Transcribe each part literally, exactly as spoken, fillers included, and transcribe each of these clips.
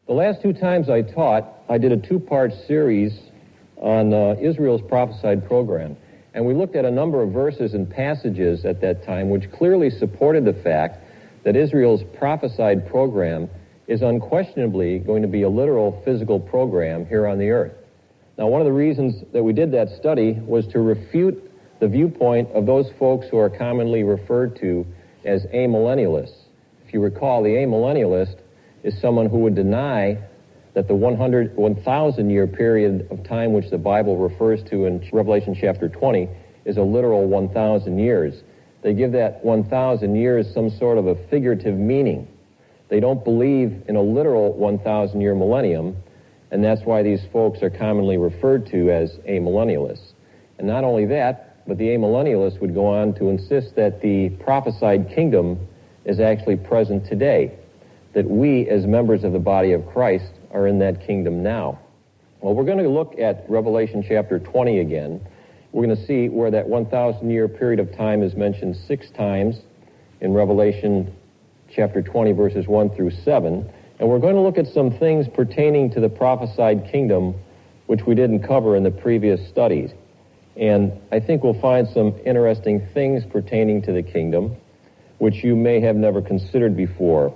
The last two times I taught, I did a two-part series on uh, Israel's prophesied program. And we looked at a number of verses and passages at that time which clearly supported the fact that Israel's prophesied program is unquestionably going to be a literal physical program here on the earth. Now, one of the reasons that we did that study was to refute the viewpoint of those folks who are commonly referred to as amillennialists. If you recall, the amillennialist is someone who would deny that the one hundred, one thousand year period of time which the Bible refers to in Revelation chapter twenty is a literal one thousand years. They give that one thousand years some sort of a figurative meaning. They don't believe in a literal one thousand year millennium, and that's why these folks are commonly referred to as amillennialists. And not only that, but the amillennialists would go on to insist that the prophesied kingdom is actually present today, that we as members of the body of Christ are in that kingdom now. Well, we're going to look at Revelation chapter twenty again. We're going to see where that one thousand year period of time is mentioned six times in Revelation chapter twenty, verses one through seven. And we're going to look at some things pertaining to the prophesied kingdom which we didn't cover in the previous studies. And I think we'll find some interesting things pertaining to the kingdom which you may have never considered before.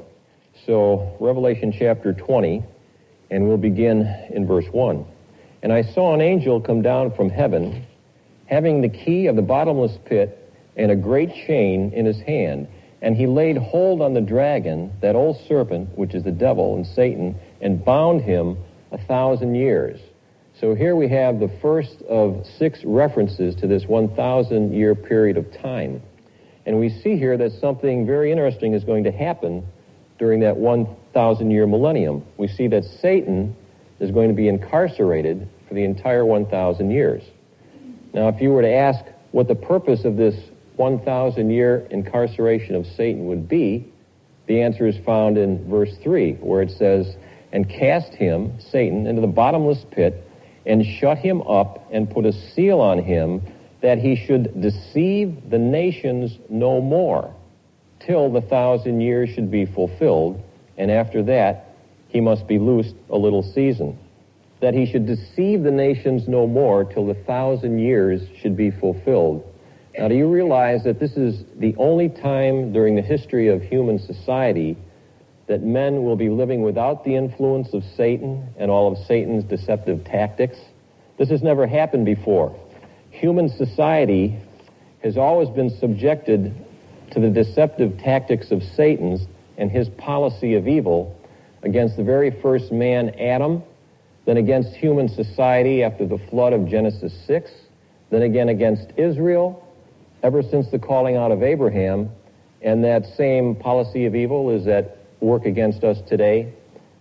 So, Revelation chapter twenty, and we'll begin in verse one. And I saw an angel come down from heaven, having the key of the bottomless pit and a great chain in his hand. And he laid hold on the dragon, that old serpent, which is the devil and Satan, and bound him a thousand years. So here we have the first of six references to this one thousand year period of time. And we see here that something very interesting is going to happen during that one thousand year millennium. We see that Satan is going to be incarcerated for the entire one thousand years. Now, if you were to ask what the purpose of this one thousand year incarceration of Satan would be, the answer is found in verse three, where it says, and cast him, Satan, into the bottomless pit, and shut him up, and put a seal on him, that he should deceive the nations no more, till the thousand years should be fulfilled, and after that he must be loosed a little season. That he should deceive the nations no more till the thousand years should be fulfilled. Now, do you realize that this is the only time during the history of human society that men will be living without the influence of Satan and all of Satan's deceptive tactics? This has never happened before. Human society has always been subjected to the deceptive tactics of Satan's and his policy of evil against the very first man, Adam, then against human society after the flood of Genesis six, then again against Israel, ever since the calling out of Abraham, and that same policy of evil is at work against us today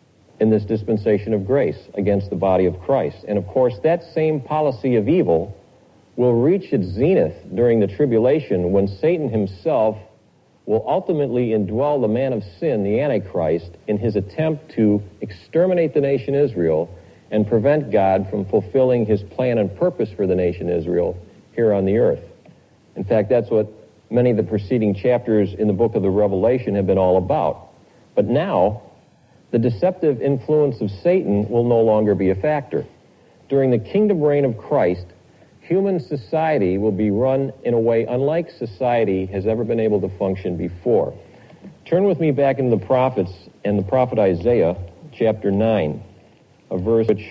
in this dispensation of grace against the body of Christ. And of course, that same policy of evil will reach its zenith during the tribulation when Satan himself will ultimately indwell the man of sin, the Antichrist, in his attempt to exterminate the nation Israel and prevent God from fulfilling his plan and purpose for the nation Israel here on the earth. In fact, that's what many of the preceding chapters in the book of the Revelation have been all about. But now, the deceptive influence of Satan will no longer be a factor. During the kingdom reign of Christ, human society will be run in a way unlike society has ever been able to function before. Turn with me back into the prophets and the prophet Isaiah, chapter nine, a verse which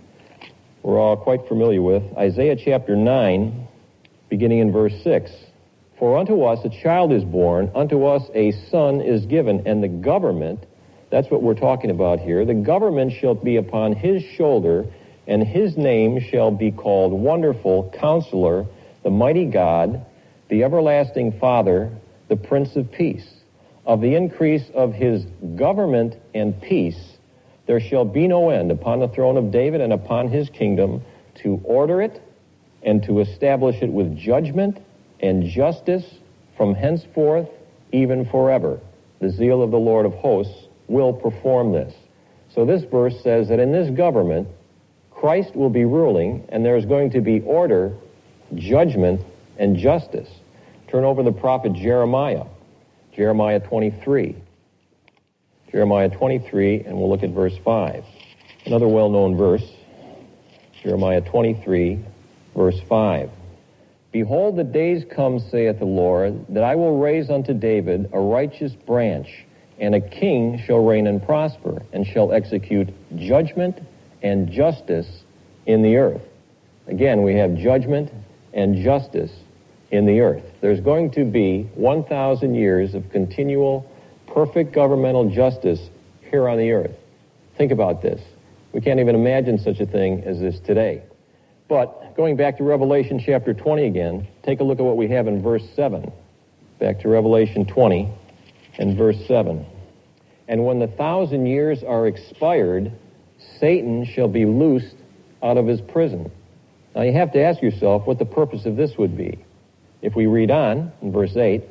we're all quite familiar with. Isaiah chapter nine, beginning in verse six. For unto us a child is born, unto us a son is given, and the government, that's what we're talking about here, the government shall be upon his shoulder, and his name shall be called Wonderful Counselor, the Mighty God, the Everlasting Father, the Prince of Peace. Of the increase of his government and peace there shall be no end upon the throne of David and upon his kingdom, to order it and to establish it with judgment and justice from henceforth even forever. The zeal of the Lord of hosts will perform this. So this verse says that in this government, Christ will be ruling, and there is going to be order, judgment, and justice. Turn over to the prophet Jeremiah, Jeremiah twenty-three. Jeremiah twenty-three, and we'll look at verse five. Another well-known verse, Jeremiah twenty-three, verse five. Behold, the days come, saith the Lord, that I will raise unto David a righteous branch, and a king shall reign and prosper, and shall execute judgment and justice in the earth. Again, we have judgment and justice in the earth. There's going to be one thousand years of continual, perfect governmental justice here on the earth. Think about this. We can't even imagine such a thing as this today. But going back to Revelation chapter twenty again, take a look at what we have in verse seven. Back to Revelation twenty and verse seven. And when the thousand years are expired, Satan shall be loosed out of his prison. Now you have to ask yourself what the purpose of this would be. If we read on in verse eight,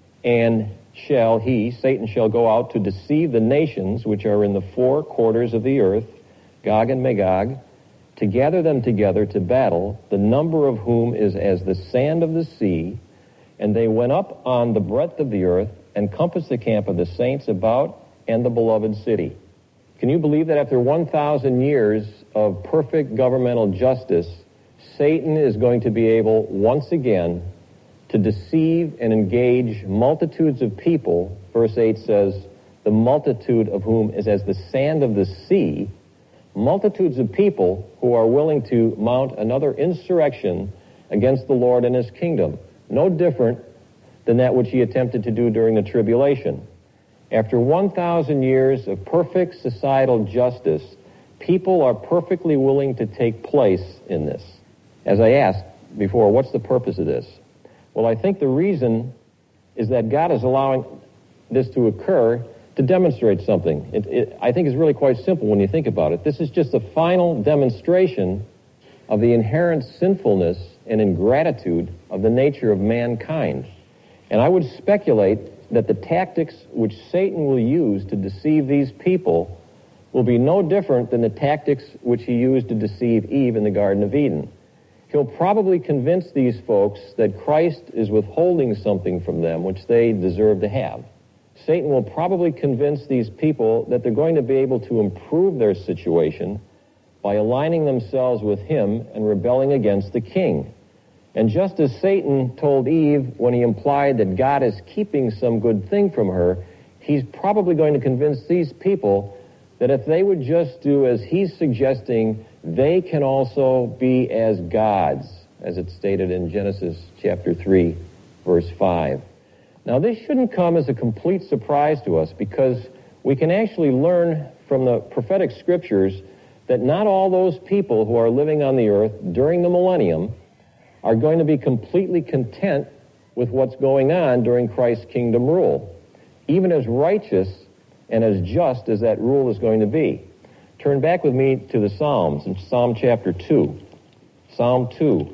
and shall he, Satan shall go out to deceive the nations which are in the four quarters of the earth, Gog and Magog, to gather them together to battle, the number of whom is as the sand of the sea. And they went up on the breadth of the earth and compassed the camp of the saints about and the beloved city. Can you believe that after one thousand years of perfect governmental justice, Satan is going to be able once again to deceive and engage multitudes of people? Verse eight says, the multitude of whom is as the sand of the sea. Multitudes of people who are willing to mount another insurrection against the Lord and his kingdom. No different than that which he attempted to do during the tribulation. After one thousand years of perfect societal justice, people are perfectly willing to take place in this. As I asked before, what's the purpose of this? Well, I think the reason is that God is allowing this to occur to demonstrate something. It, it, I think it's really quite simple when you think about it. This is just a final demonstration of the inherent sinfulness and ingratitude of the nature of mankind. And I would speculate that the tactics which Satan will use to deceive these people will be no different than the tactics which he used to deceive Eve in the Garden of Eden. He'll probably convince these folks that Christ is withholding something from them which they deserve to have. Satan will probably convince these people that they're going to be able to improve their situation by aligning themselves with him and rebelling against the king. And just as Satan told Eve when he implied that God is keeping some good thing from her, he's probably going to convince these people that if they would just do as he's suggesting, they can also be as gods, as it's stated in Genesis chapter three, verse five. Now, this shouldn't come as a complete surprise to us, because we can actually learn from the prophetic scriptures that not all those people who are living on the earth during the millennium are going to be completely content with what's going on during Christ's kingdom rule, even as righteous and as just as that rule is going to be. Turn back with me to the Psalms, in Psalm chapter two. Psalm two.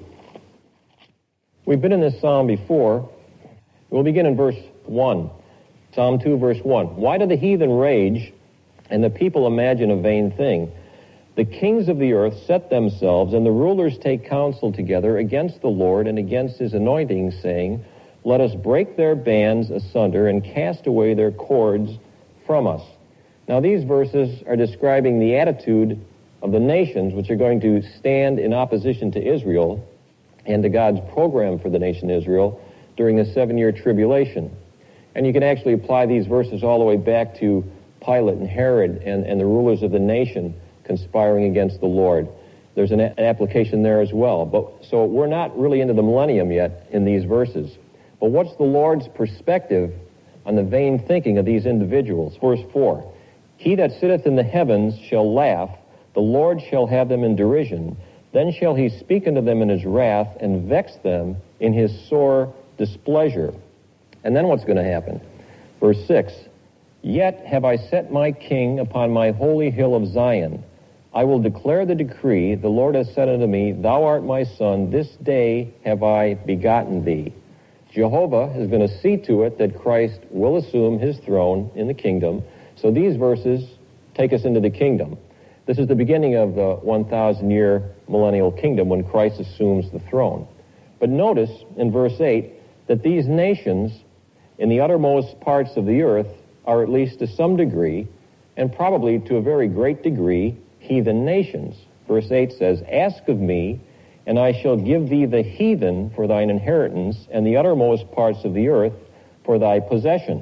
We've been in this psalm before. We'll begin in verse one. Psalm two, verse one. Why do the heathen rage and the people imagine a vain thing? The kings of the earth set themselves, and the rulers take counsel together against the Lord and against his anointing, saying, let us break their bands asunder and cast away their cords from us. Now, these verses are describing the attitude of the nations which are going to stand in opposition to Israel and to God's program for the nation Israel during the seven-year tribulation. And you can actually apply these verses all the way back to Pilate and Herod and, and the rulers of the nation conspiring against the Lord. There's an, a- an application there as well. But so we're not really into the millennium yet in these verses. But what's the Lord's perspective on the vain thinking of these individuals? Verse four. He that sitteth in the heavens shall laugh, the Lord shall have them in derision. Then shall he speak unto them in his wrath, and vex them in his sore displeasure. And then what's going to happen? Verse six. Yet have I set my king upon my holy hill of Zion. I will declare the decree. The Lord has said unto me, thou art my son, this day have I begotten thee. Jehovah is going to see to it that Christ will assume his throne in the kingdom. So these verses take us into the kingdom. This is the beginning of the one thousand year millennial kingdom when Christ assumes the throne. But notice in verse eight that these nations in the uttermost parts of the earth are, at least to some degree, and probably to a very great degree, heathen nations. Verse eight says, "Ask of me, and I shall give thee the heathen for thine inheritance, and the uttermost parts of the earth for thy possession."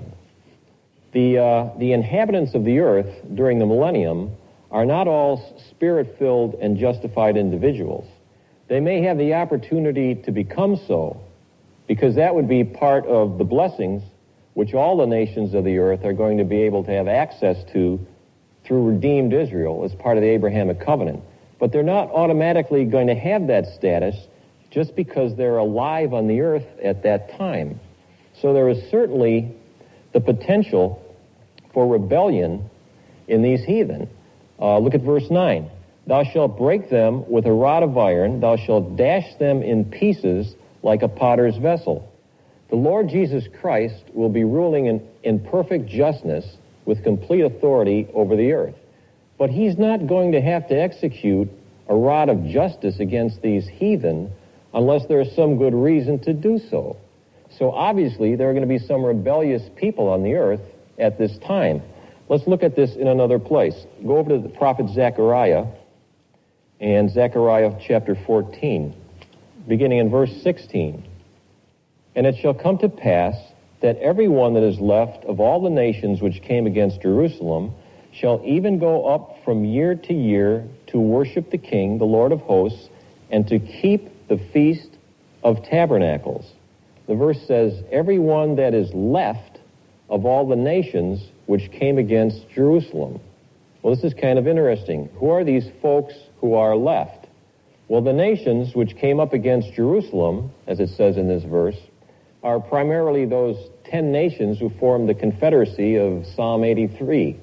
The, uh, the inhabitants of the earth during the millennium are not all spirit-filled and justified individuals. They may have the opportunity to become so, because that would be part of the blessings which all the nations of the earth are going to be able to have access to through redeemed Israel as part of the Abrahamic covenant. But they're not automatically going to have that status just because they're alive on the earth at that time. So there is certainly the potential for rebellion in these heathen. Uh, look at verse nine. "Thou shalt break them with a rod of iron, thou shalt dash them in pieces like a potter's vessel." The Lord Jesus Christ will be ruling in, in perfect justness with complete authority over the earth. But he's not going to have to execute a rod of justice against these heathen unless there is some good reason to do so. So obviously there are going to be some rebellious people on the earth at this time. Let's look at this in another place. Go over to the prophet Zechariah, and Zechariah chapter fourteen, beginning in verse sixteen. "And it shall come to pass that every one that is left of all the nations which came against Jerusalem shall even go up from year to year to worship the King, the Lord of hosts, and to keep the feast of tabernacles." The verse says, "Every one that is left of all the nations which came against Jerusalem." Well, this is kind of interesting. Who are these folks who are left? Well, the nations which came up against Jerusalem, as it says in this verse, are primarily those ten nations who formed the confederacy of Psalm eighty-three.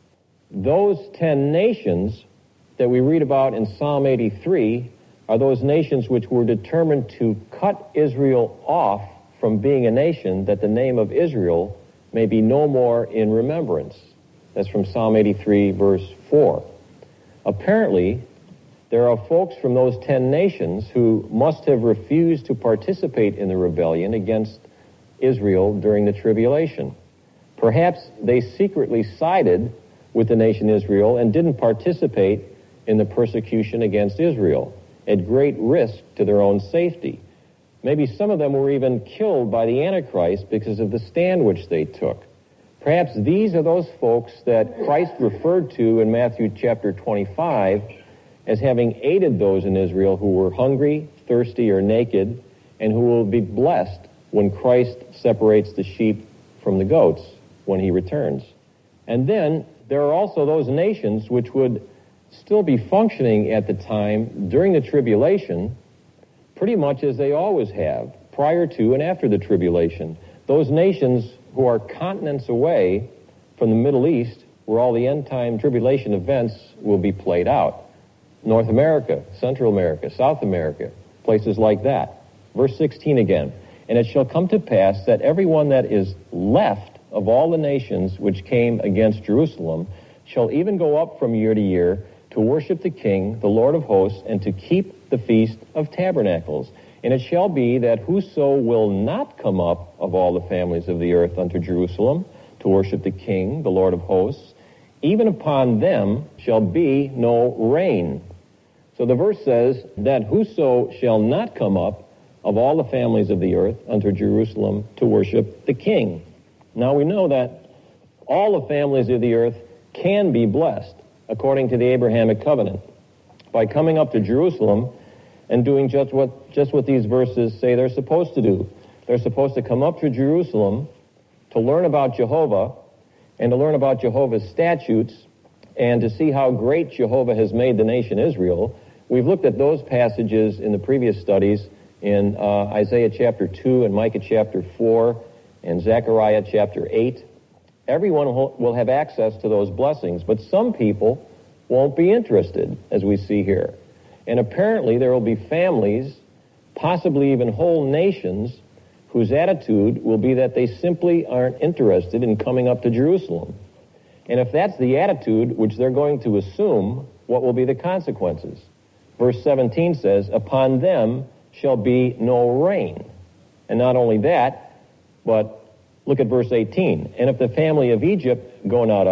Those ten nations that we read about in Psalm eighty-three are those nations which were determined to cut Israel off from being a nation, that the name of Israel may be no more in remembrance. That's from Psalm eighty-three, verse four. Apparently, there are folks from those ten nations who must have refused to participate in the rebellion against Israel during the tribulation. Perhaps they secretly sided with the nation Israel and didn't participate in the persecution against Israel, at great risk to their own safety. Maybe some of them were even killed by the Antichrist because of the stand which they took. Perhaps these are those folks that Christ referred to in Matthew chapter twenty-five as having aided those in Israel who were hungry, thirsty, or naked, and who will be blessed when Christ separates the sheep from the goats when he returns. And then there are also those nations which would still be functioning at the time during the tribulation, pretty much as they always have, prior to and after the tribulation. Those nations who are continents away from the Middle East, where all the end-time tribulation events will be played out. North America, Central America, South America, places like that. Verse sixteen again. "And it shall come to pass that everyone that is left of all the nations which came against Jerusalem shall even go up from year to year to worship the King, the Lord of hosts, and to keep the feast of tabernacles. And it shall be that whoso will not come up of all the families of the earth unto Jerusalem to worship the King, the Lord of hosts, even upon them shall be no rain." So the verse says that whoso shall not come up of all the families of the earth unto Jerusalem to worship the King. Now we know that all the families of the earth can be blessed according to the Abrahamic covenant by coming up to Jerusalem and doing just what just what these verses say they're supposed to do. They're supposed to come up to Jerusalem to learn about Jehovah and to learn about Jehovah's statutes and to see how great Jehovah has made the nation Israel. We've looked at those passages in the previous studies in uh, Isaiah chapter two and Micah chapter four and Zechariah chapter eight. Everyone will have access to those blessings, but some people won't be interested, as we see here. And apparently there will be families, possibly even whole nations, whose attitude will be that they simply aren't interested in coming up to Jerusalem. And if that's the attitude which they're going to assume, what will be the consequences? Verse seventeen says, "Upon them shall be no rain." And not only that, but look at verse eighteen. "And if the family of Egypt go not up,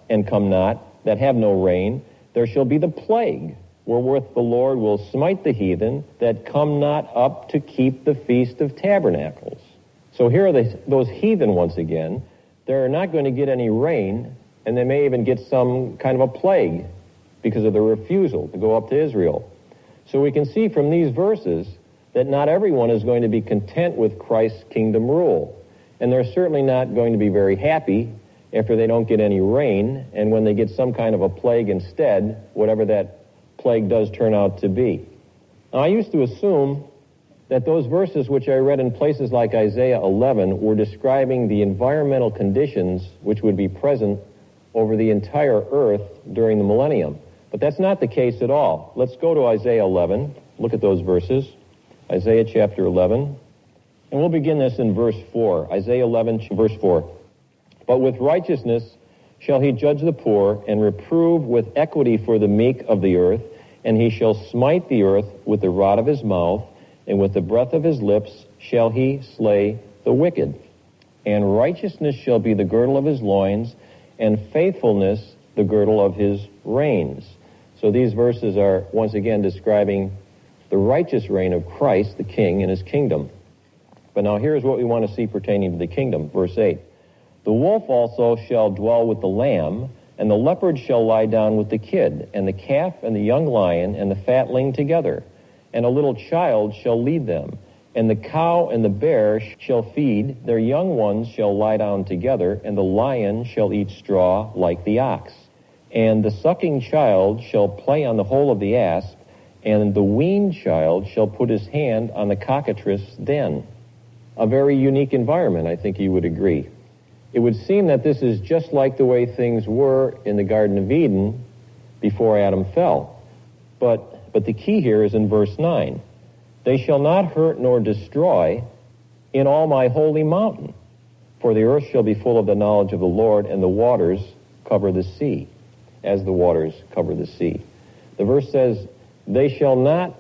and come not, that have no rain, there shall be the plague, wherewith the Lord will smite the heathen that come not up to keep the Feast of Tabernacles. So here are the, those heathen once again. They're not going to get any rain, and they may even get some kind of a plague because of their refusal to go up to Israel. So we can see from these verses that not everyone is going to be content with Christ's kingdom rule. And they're certainly not going to be very happy after they don't get any rain, and when they get some kind of a plague instead, whatever that plague does turn out to be. Now, I used to assume that those verses which I read in places like Isaiah eleven were describing the environmental conditions which would be present over the entire earth during the millennium. But that's not the case at all. Let's go to Isaiah eleven. Look at those verses. Isaiah chapter eleven. And we'll begin this in verse four. Isaiah eleven, verse four. But with righteousness shall he judge the poor, and reprove with equity for the meek of the earth, and he shall smite the earth with the rod of his mouth, and with the breath of his lips shall he slay the wicked. And righteousness shall be the girdle of his loins, and faithfulness the girdle of his reins. So these verses are once again describing the righteous reign of Christ, the King, in his kingdom. But now here's what we want to see pertaining to the kingdom. Verse eight. The wolf also shall dwell with the lamb, and the leopard shall lie down with the kid, and the calf and the young lion and the fatling together. And a little child shall lead them. And the cow and the bear shall feed, their young ones shall lie down together, and the lion shall eat straw like the ox. And the sucking child shall play on the hole of the asp, and the weaned child shall put his hand on the cockatrice' den. A very unique environment, I think you would agree. It would seem that this is just like the way things were in the Garden of Eden before Adam fell. But, but the key here is in verse nine. They shall not hurt nor destroy in all my holy mountain, for the earth shall be full of the knowledge of the Lord, and the waters cover the sea, as the waters cover the sea. The verse says, they shall not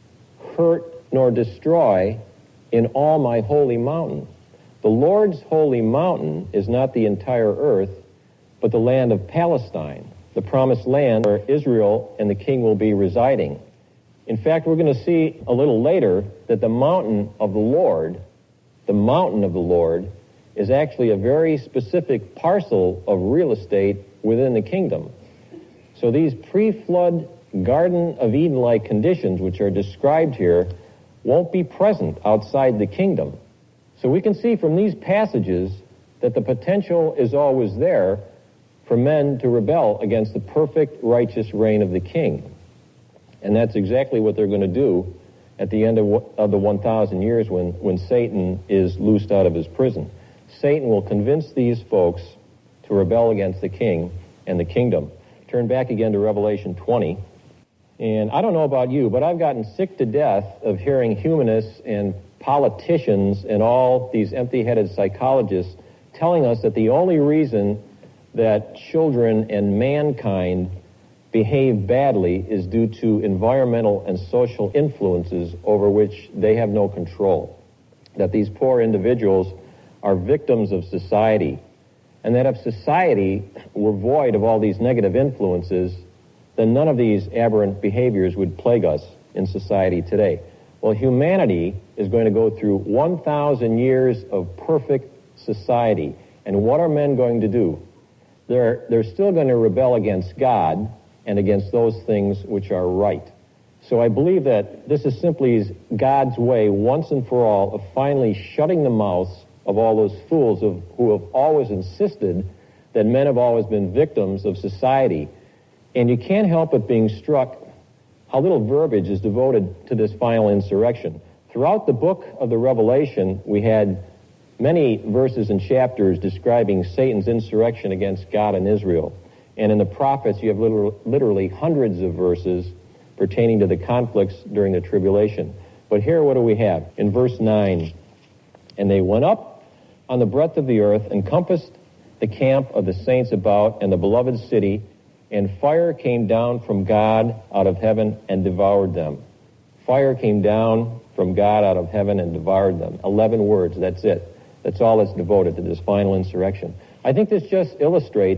hurt nor destroy in all my holy mountain. The Lord's holy mountain is not the entire earth, but the land of Palestine, the promised land where Israel and the king will be residing. In fact, we're going to see a little later that the mountain of the Lord, the mountain of the Lord, is actually a very specific parcel of real estate within the kingdom. So these pre-flood Garden of Eden-like conditions which are described here won't be present outside the kingdom. So we can see from these passages that the potential is always there for men to rebel against the perfect righteous reign of the king. And that's exactly what they're going to do at the end of, of the one thousand years when, when Satan is loosed out of his prison. Satan will convince these folks to rebel against the king and the kingdom. Turn back again to Revelation twenty. And I don't know about you, but I've gotten sick to death of hearing humanists and politicians and all these empty-headed psychologists telling us that the only reason that children and mankind behave badly is due to environmental and social influences over which they have no control. That these poor individuals are victims of society. And that if society were void of all these negative influences, then none of these aberrant behaviors would plague us in society today. Well, humanity is going to go through one thousand years of perfect society. And what are men going to do? They're, they're still going to rebel against God and against those things which are right. So I believe that this is simply God's way, once and for all, of finally shutting the mouths of all those fools of, who have always insisted that men have always been victims of society. And you can't help but being struck how little verbiage is devoted to this final insurrection. Throughout the book of the Revelation, we had many verses and chapters describing Satan's insurrection against God and Israel. And in the prophets, you have literally, literally hundreds of verses pertaining to the conflicts during the tribulation. But here, what do we have? In verse nine, and they went up on the breadth of the earth, and compassed the camp of the saints about, and the beloved city, and fire came down from God out of heaven and devoured them. Fire came down from God out of heaven and devoured them. Eleven words, that's it. That's all that's devoted to this final insurrection. I think this just illustrates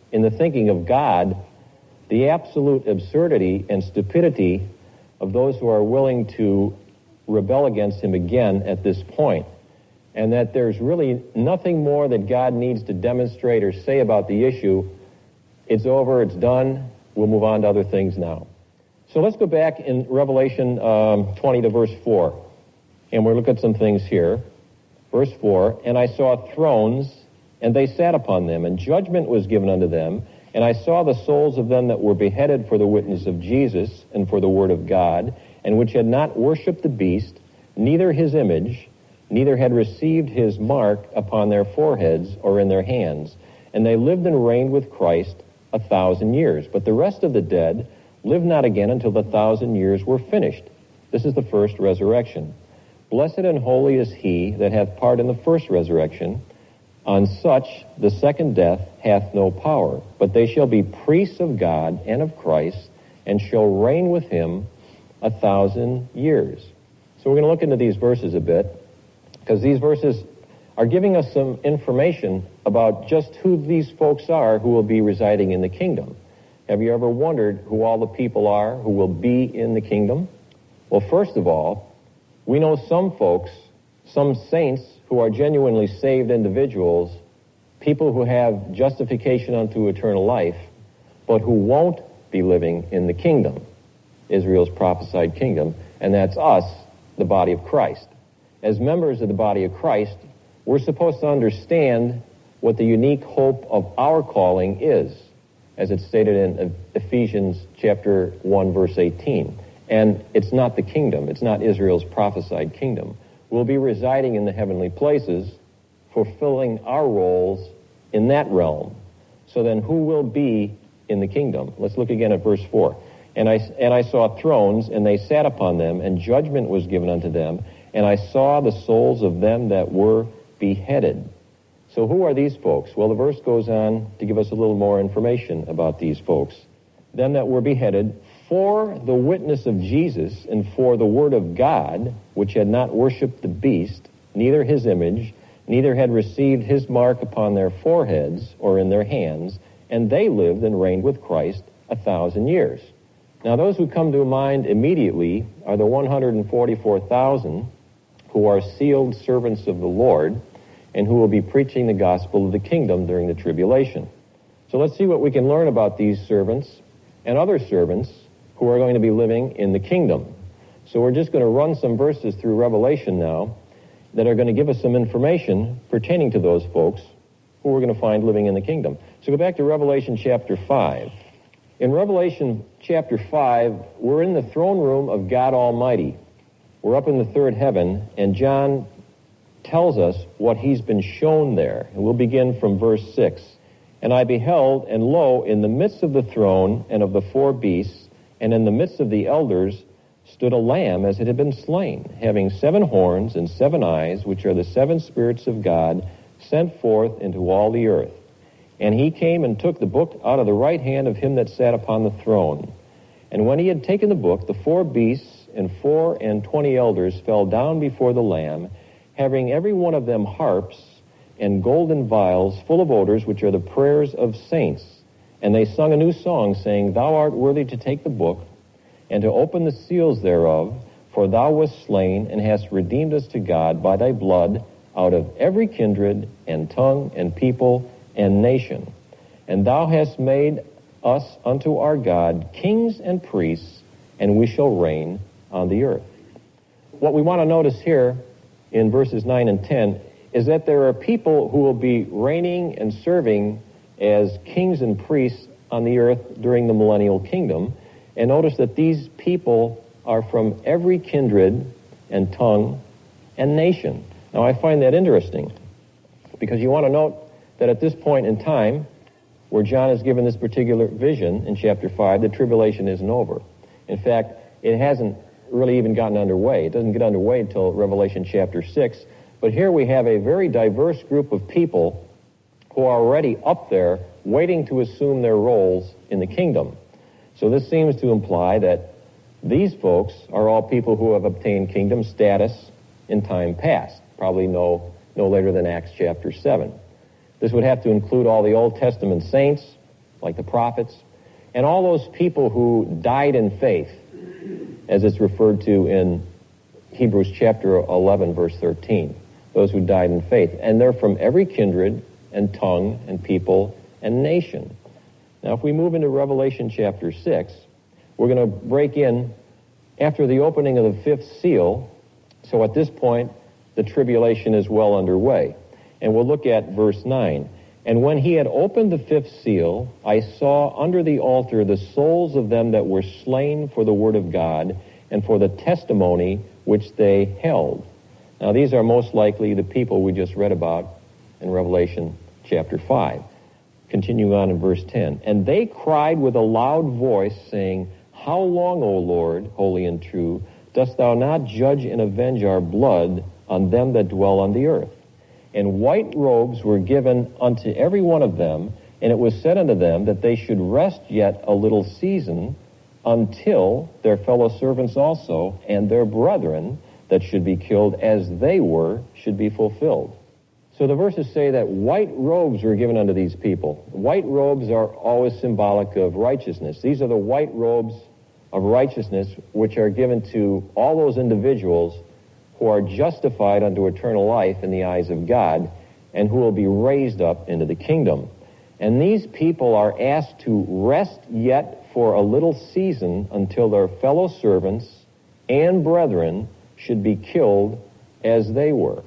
in the thinking of God the absolute absurdity and stupidity of those who are willing to rebel against him again at this point, and that there's really nothing more that God needs to demonstrate or say about the issue. It's over, it's done, we'll move on to other things now. So let's go back in Revelation um, twenty to verse four, and we'll look at some things here. Verse four, and I saw thrones, and they sat upon them, and judgment was given unto them, and I saw the souls of them that were beheaded for the witness of Jesus and for the word of God, and which had not worshipped the beast, neither his image, neither had received his mark upon their foreheads or in their hands. And they lived and reigned with Christ a thousand years. But the rest of the dead lived not again until the thousand years were finished. This is the first resurrection. Blessed and holy is he that hath part in the first resurrection. On such the second death hath no power, but they shall be priests of God and of Christ, and shall reign with him a thousand years. So we're going to look into these verses a bit, because these verses are giving us some information about just who these folks are who will be residing in the kingdom. Have you ever wondered who all the people are who will be in the kingdom? Well, first of all, we know some folks, some saints who are genuinely saved individuals, people who have justification unto eternal life, but who won't be living in the kingdom, Israel's prophesied kingdom, and that's us, the body of Christ. As members of the body of Christ, we're supposed to understand what the unique hope of our calling is, as it's stated in Ephesians chapter one, verse eighteen. And it's not the kingdom. It's not Israel's prophesied kingdom. We'll be residing in the heavenly places, fulfilling our roles in that realm. So then who will be in the kingdom? Let's look again at verse four. And I, and I saw thrones, and they sat upon them, and judgment was given unto them. And I saw the souls of them that were beheaded. So who are these folks? Well, the verse goes on to give us a little more information about these folks. Them that were beheaded for the witness of Jesus and for the word of God, which had not worshipped the beast, neither his image, neither had received his mark upon their foreheads or in their hands, and they lived and reigned with Christ a thousand years. Now, those who come to mind immediately are the one hundred forty-four thousand who are sealed servants of the Lord and who will be preaching the gospel of the kingdom during the tribulation. So let's see what we can learn about these servants and other servants who are going to be living in the kingdom. So we're just going to run some verses through Revelation now that are going to give us some information pertaining to those folks who we're going to find living in the kingdom. So go back to Revelation chapter five. In Revelation chapter five, we're in the throne room of God Almighty. We're up in the third heaven, and John tells us what he's been shown there. And we'll begin from verse six. And I beheld, and lo, in the midst of the throne and of the four beasts, and in the midst of the elders, stood a lamb as it had been slain, having seven horns and seven eyes, which are the seven spirits of God, sent forth into all the earth. And he came and took the book out of the right hand of him that sat upon the throne. And when he had taken the book, the four beasts and four and twenty elders fell down before the Lamb, having every one of them harps and golden vials full of odors, which are the prayers of saints. And they sung a new song, saying, Thou art worthy to take the book, and to open the seals thereof, for thou wast slain, and hast redeemed us to God by thy blood out of every kindred, and tongue, and people, and nation. And thou hast made us unto our God kings and priests, and we shall reign on the earth. What we want to notice here in verses nine and ten is that there are people who will be reigning and serving as kings and priests on the earth during the millennial kingdom. And notice that these people are from every kindred and tongue and nation. Now, I find that interesting because you want to note that at this point in time, where John is given this particular vision in chapter five, the tribulation isn't over. In fact, it hasn't really even gotten underway. It doesn't get underway until Revelation chapter six. But here we have a very diverse group of people who are already up there waiting to assume their roles in the kingdom. So this seems to imply that these folks are all people who have obtained kingdom status in time past, probably no, no later than Acts chapter seven. This would have to include all the Old Testament saints like the prophets, and all those people who died in faith, as it's referred to in Hebrews chapter eleven, verse thirteen, those who died in faith. And they're from every kindred and tongue and people and nation. Now, if we move into Revelation chapter six, we're going to break in after the opening of the fifth seal. So at this point, the tribulation is well underway. And we'll look at verse nine. And when he had opened the fifth seal, I saw under the altar the souls of them that were slain for the word of God and for the testimony which they held. Now, these are most likely the people we just read about in Revelation chapter five. Continuing on in verse ten. And they cried with a loud voice, saying, How long, O Lord, holy and true, dost thou not judge and avenge our blood on them that dwell on the earth? And white robes were given unto every one of them, and it was said unto them that they should rest yet a little season until their fellow servants also and their brethren that should be killed as they were should be fulfilled. So the verses say that white robes were given unto these people. White robes are always symbolic of righteousness. These are the white robes of righteousness which are given to all those individuals who are justified unto eternal life in the eyes of God and who will be raised up into the kingdom. And these people are asked to rest yet for a little season until their fellow servants and brethren should be killed as they were.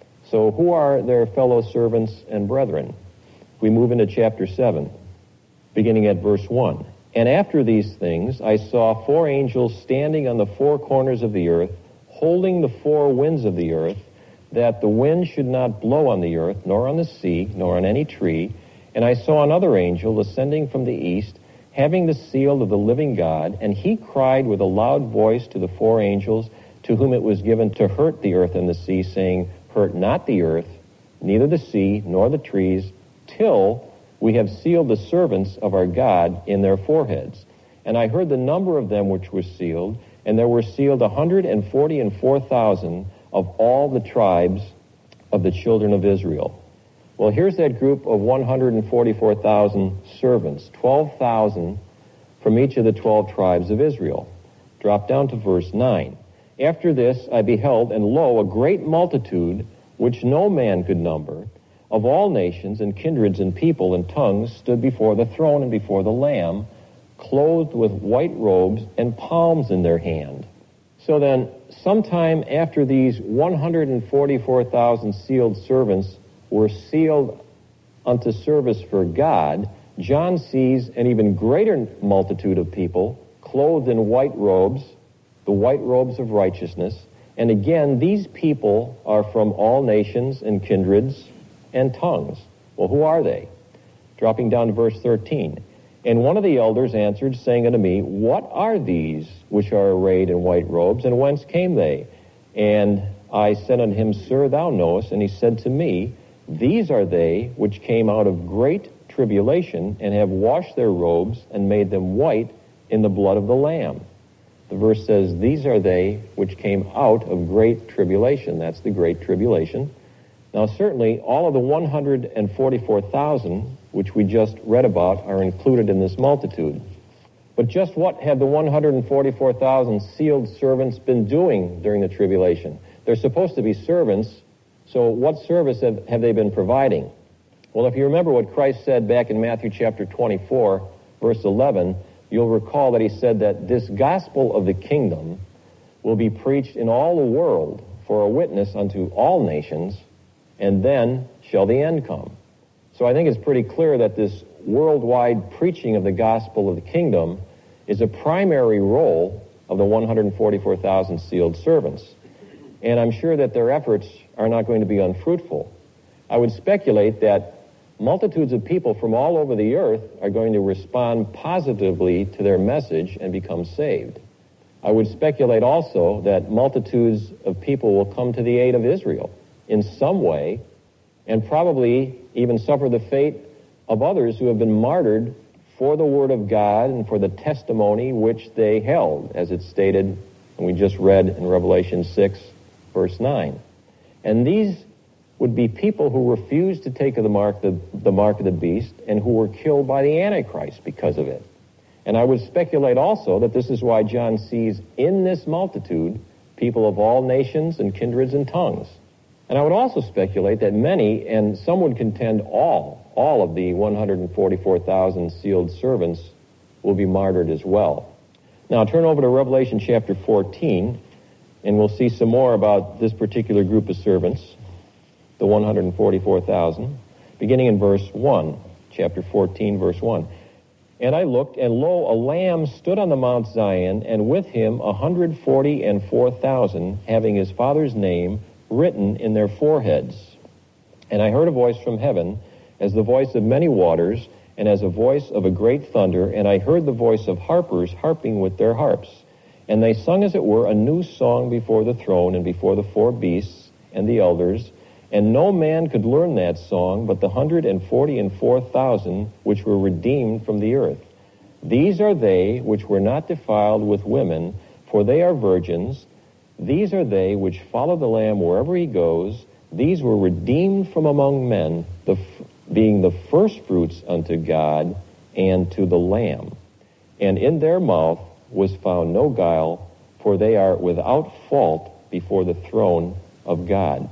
So who are their fellow servants and brethren? We move into chapter seven, beginning at verse one. And after these things I saw four angels standing on the four corners of the earth, holding the four winds of the earth, that the wind should not blow on the earth, nor on the sea, nor on any tree. And I saw another angel ascending from the east, having the seal of the living God, and he cried with a loud voice to the four angels to whom it was given to hurt the earth and the sea, saying, Hurt not the earth, neither the sea, nor the trees, till we have sealed the servants of our God in their foreheads. And I heard the number of them which were sealed, and there were sealed a hundred and forty and four thousand of all the tribes of the children of Israel. Well, here's that group of one hundred and forty-four thousand servants, twelve thousand from each of the twelve tribes of Israel. Drop down to verse nine. After this I beheld, and lo, a great multitude, which no man could number, of all nations and kindreds and people and tongues, stood before the throne and before the Lamb, clothed with white robes and palms in their hand. So then, sometime after these one hundred forty-four thousand sealed servants were sealed unto service for God, John sees an even greater multitude of people clothed in white robes, the white robes of righteousness. And again, these people are from all nations and kindreds and tongues. Well, who are they? Dropping down to verse thirteen. And one of the elders answered, saying unto me, What are these which are arrayed in white robes, and whence came they? And I said unto him, Sir, thou knowest. And he said to me, These are they which came out of great tribulation, and have washed their robes, and made them white in the blood of the Lamb. The verse says, These are they which came out of great tribulation. That's the great tribulation. Now, certainly, all of the one hundred forty-four thousand, which we just read about, are included in this multitude. But just what have the one hundred forty-four thousand sealed servants been doing during the tribulation? They're supposed to be servants, so what service have, have they been providing? Well, if you remember what Christ said back in Matthew chapter twenty-four, verse eleven, you'll recall that he said that this gospel of the kingdom will be preached in all the world for a witness unto all nations, and then shall the end come. So I think it's pretty clear that this worldwide preaching of the gospel of the kingdom is a primary role of the one hundred forty-four thousand sealed servants. And I'm sure that their efforts are not going to be unfruitful. I would speculate that multitudes of people from all over the earth are going to respond positively to their message and become saved. I would speculate also that multitudes of people will come to the aid of Israel in some way, and probably even suffer the fate of others who have been martyred for the word of God and for the testimony which they held, as it's stated, and we just read in Revelation six, verse nine. And these would be people who refused to take the mark, the, the mark of the beast and who were killed by the Antichrist because of it. And I would speculate also that this is why John sees in this multitude people of all nations and kindreds and tongues. And I would also speculate that many, and some would contend all, all of the one hundred forty-four thousand sealed servants will be martyred as well. Now turn over to Revelation chapter fourteen, and we'll see some more about this particular group of servants, the one hundred forty-four thousand, beginning in verse one, chapter fourteen, verse one. And I looked, and lo, a lamb stood on the Mount Zion, and with him a hundred forty and four thousand, having his Father's name written in their foreheads. And I heard a voice from heaven, as the voice of many waters, and as a voice of a great thunder, and I heard the voice of harpers harping with their harps. And they sung, as it were, a new song before the throne and before the four beasts and the elders. And no man could learn that song but the hundred and forty and four thousand which were redeemed from the earth. These are they which were not defiled with women, for they are virgins. These are they which follow the Lamb wherever he goes. These were redeemed from among men, the f- being the firstfruits unto God and to the Lamb. And in their mouth was found no guile, for they are without fault before the throne of God.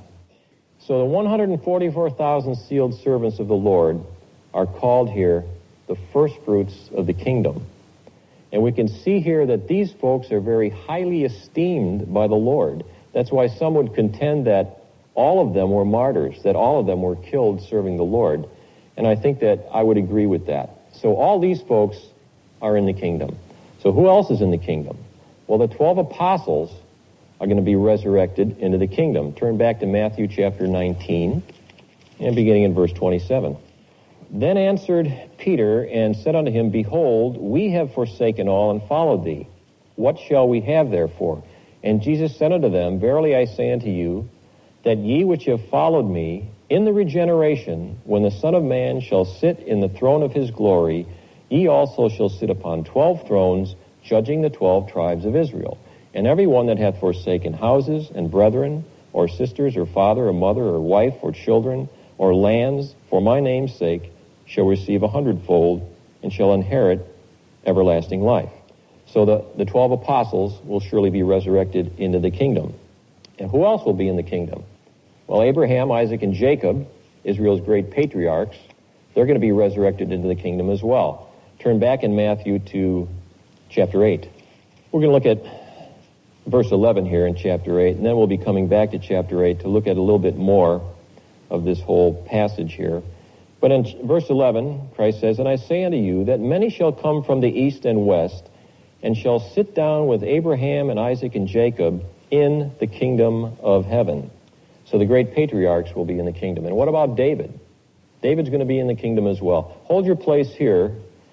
So the one hundred forty-four thousand sealed servants of the Lord are called here the firstfruits of the kingdom. And we can see here that these folks are very highly esteemed by the Lord. That's why some would contend that all of them were martyrs, that all of them were killed serving the Lord. And I think that I would agree with that. So all these folks are in the kingdom. So who else is in the kingdom? Well, the twelve apostles are going to be resurrected into the kingdom. Turn back to Matthew chapter nineteen, and beginning in verse twenty-seven. Then answered Peter and said unto him, Behold, we have forsaken all and followed thee. What shall we have therefore? And Jesus said unto them, Verily I say unto you, that ye which have followed me, in the regeneration, when the Son of Man shall sit in the throne of his glory, ye also shall sit upon twelve thrones, judging the twelve tribes of Israel. And every one that hath forsaken houses and brethren, or sisters, or father, or mother, or wife, or children, or lands, for my name's sake, shall receive a hundredfold, and shall inherit everlasting life. So the, the twelve apostles will surely be resurrected into the kingdom. And who else will be in the kingdom? Well, Abraham, Isaac, and Jacob, Israel's great patriarchs, they're going to be resurrected into the kingdom as well. Turn back in Matthew to chapter eight. We're going to look at verse eleven here in chapter eight, and then we'll be coming back to chapter eight to look at a little bit more of this whole passage here. But in verse eleven, Christ says, And I say unto you that many shall come from the east and west, and shall sit down with Abraham and Isaac and Jacob in the kingdom of heaven. So the great patriarchs will be in the kingdom. And what about David? David's going to be in the kingdom as well. Hold your place here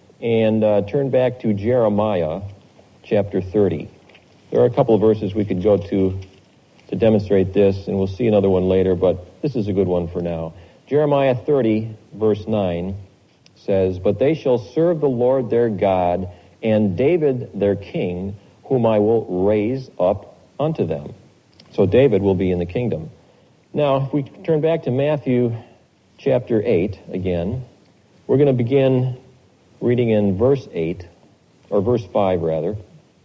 and uh, turn back to Jeremiah chapter thirty. There are a couple of verses we could go to to demonstrate this, and we'll see another one later, but this is a good one for now. Jeremiah thirty, verse nine says, But they shall serve the Lord their God, and David their king, whom I will raise up unto them. So David will be in the kingdom. Now, if we turn back to Matthew chapter eight again, we're going to begin reading in verse eight, or verse five rather.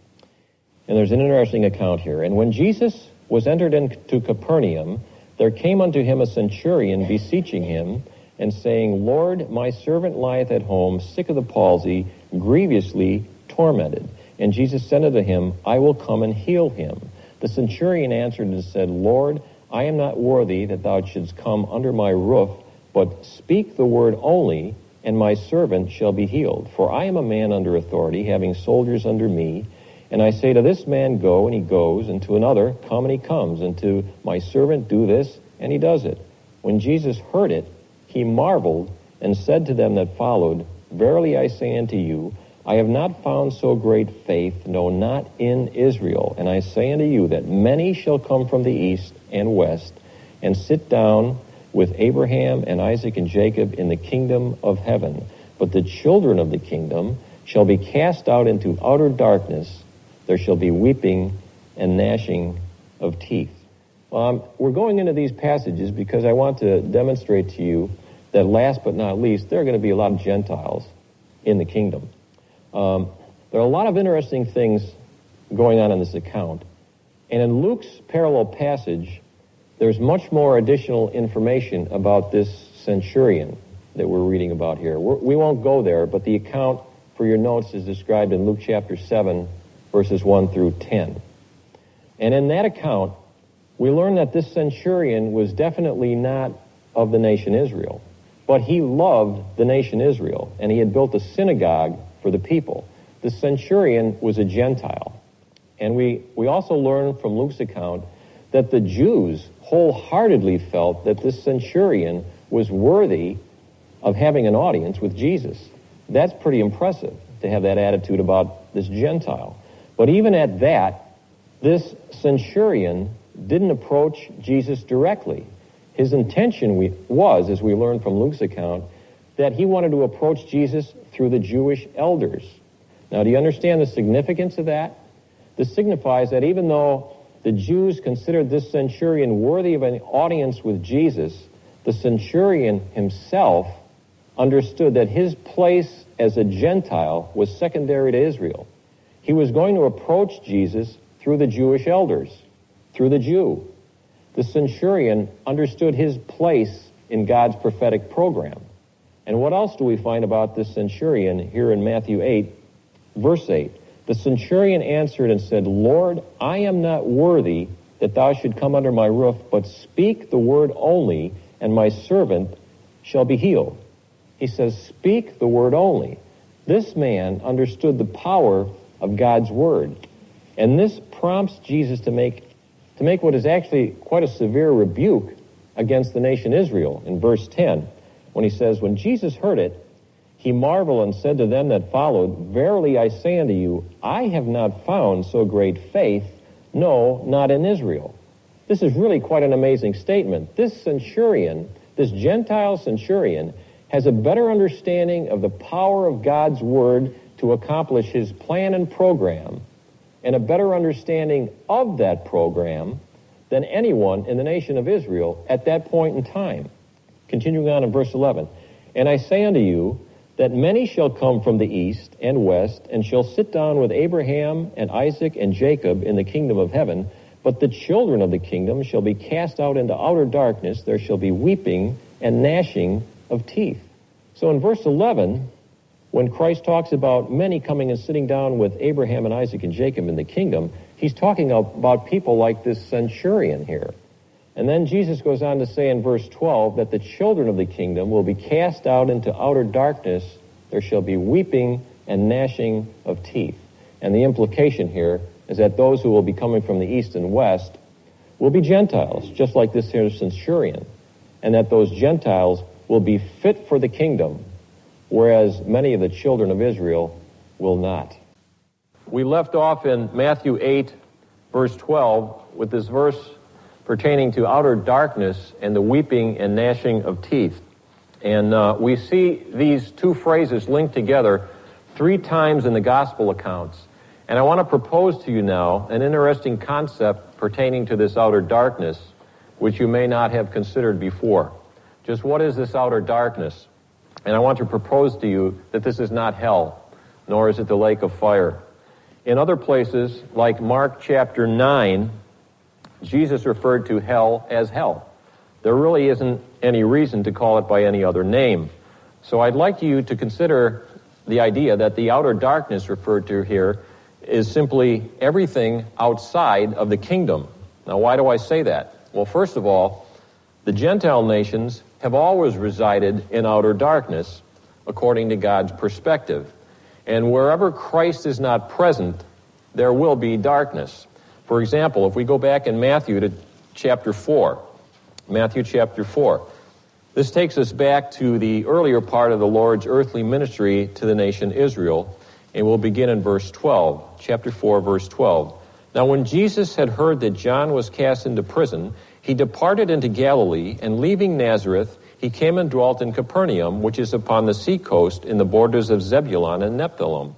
And there's an interesting account here. And when Jesus was entered into Capernaum, there came unto him a centurion beseeching him, and saying, Lord, my servant lieth at home, sick of the palsy, grievously tormented. And Jesus said unto him, I will come and heal him. The centurion answered and said, Lord, I am not worthy that thou shouldst come under my roof, but speak the word only, and my servant shall be healed. For I am a man under authority, having soldiers under me. And I say to this man, go, and he goes, and to another, come, and he comes, and to my servant, do this, and he does it. When Jesus heard it, he marveled, and said to them that followed, Verily I say unto you, I have not found so great faith, no, not in Israel. And I say unto you that many shall come from the east and west, and sit down with Abraham and Isaac and Jacob in the kingdom of heaven. But the children of the kingdom shall be cast out into outer darkness. There shall be weeping and gnashing of teeth. Um, we're going into these passages because I want to demonstrate to you that last but not least, there are going to be a lot of Gentiles in the kingdom. Um, there are a lot of interesting things going on in this account. And in Luke's parallel passage, there's much more additional information about this centurion that we're reading about here. We're, we won't go there, but the account for your notes is described in Luke chapter seven, verses one through ten. And in that account, we learn that this centurion was definitely not of the nation Israel, but he loved the nation Israel, and he had built a synagogue for the people. The centurion was a Gentile. And we, we also learn from Luke's account that the Jews wholeheartedly felt that this centurion was worthy of having an audience with Jesus. That's pretty impressive, to have that attitude about this Gentile. But even at that, this centurion didn't approach Jesus directly. His intention we, was, as we learned from Luke's account, that he wanted to approach Jesus through the Jewish elders. Now, do you understand the significance of that? This signifies that even though the Jews considered this centurion worthy of an audience with Jesus, the centurion himself understood that his place as a Gentile was secondary to Israel. He was going to approach Jesus through the Jewish elders, through the Jew. The centurion understood his place in God's prophetic program. And what else do we find about this centurion here in Matthew eight, verse eight? The centurion answered and said, Lord, I am not worthy that thou should come under my roof, but speak the word only, and my servant shall be healed. He says, speak the word only. This man understood the power of God's word. And this prompts Jesus to make to make what is actually quite a severe rebuke against the nation Israel in verse ten, when he says, when Jesus heard it, he marveled and said to them that followed, verily I say unto you, I have not found so great faith, no, not in Israel. This is really quite an amazing statement. This centurion, this Gentile centurion, has a better understanding of the power of God's word to accomplish his plan and program, and a better understanding of that program than anyone in the nation of Israel at that point in time. Continuing on in verse eleven, and I say unto you that many shall come from the east and west, and shall sit down with Abraham and Isaac and Jacob in the kingdom of heaven, but the children of the kingdom shall be cast out into outer darkness. There shall be weeping and gnashing of teeth. So in verse eleven, when Christ talks about many coming and sitting down with Abraham and Isaac and Jacob in the kingdom, he's talking about people like this centurion here. And then Jesus goes on to say in verse twelve that the children of the kingdom will be cast out into outer darkness. There shall be weeping and gnashing of teeth. And the implication here is that those who will be coming from the east and west will be Gentiles, just like this here centurion, and that those Gentiles will be fit for the kingdom, whereas many of the children of Israel will not. We left off in Matthew eight, verse twelve, with this verse pertaining to outer darkness and the weeping and gnashing of teeth. And uh, we see these two phrases linked together three times in the gospel accounts. And I want to propose to you now an interesting concept pertaining to this outer darkness, which you may not have considered before. Just what is this outer darkness? And I want to propose to you that this is not hell, nor is it the lake of fire. In other places, like Mark chapter nine, Jesus referred to hell as hell. There really isn't any reason to call it by any other name. So I'd like you to consider the idea that the outer darkness referred to here is simply everything outside of the kingdom. Now, why do I say that? Well, first of all, the Gentile nations have always resided in outer darkness according to God's perspective. And wherever Christ is not present, there will be darkness. For example, if we go back in Matthew to chapter four, Matthew chapter four, this takes us back to the earlier part of the Lord's earthly ministry to the nation Israel, and we'll begin in verse twelve, chapter four, verse twelve. Now when Jesus had heard that John was cast into prison, he departed into Galilee, and leaving Nazareth, he came and dwelt in Capernaum, which is upon the sea coast in the borders of Zebulun and Nephthalim.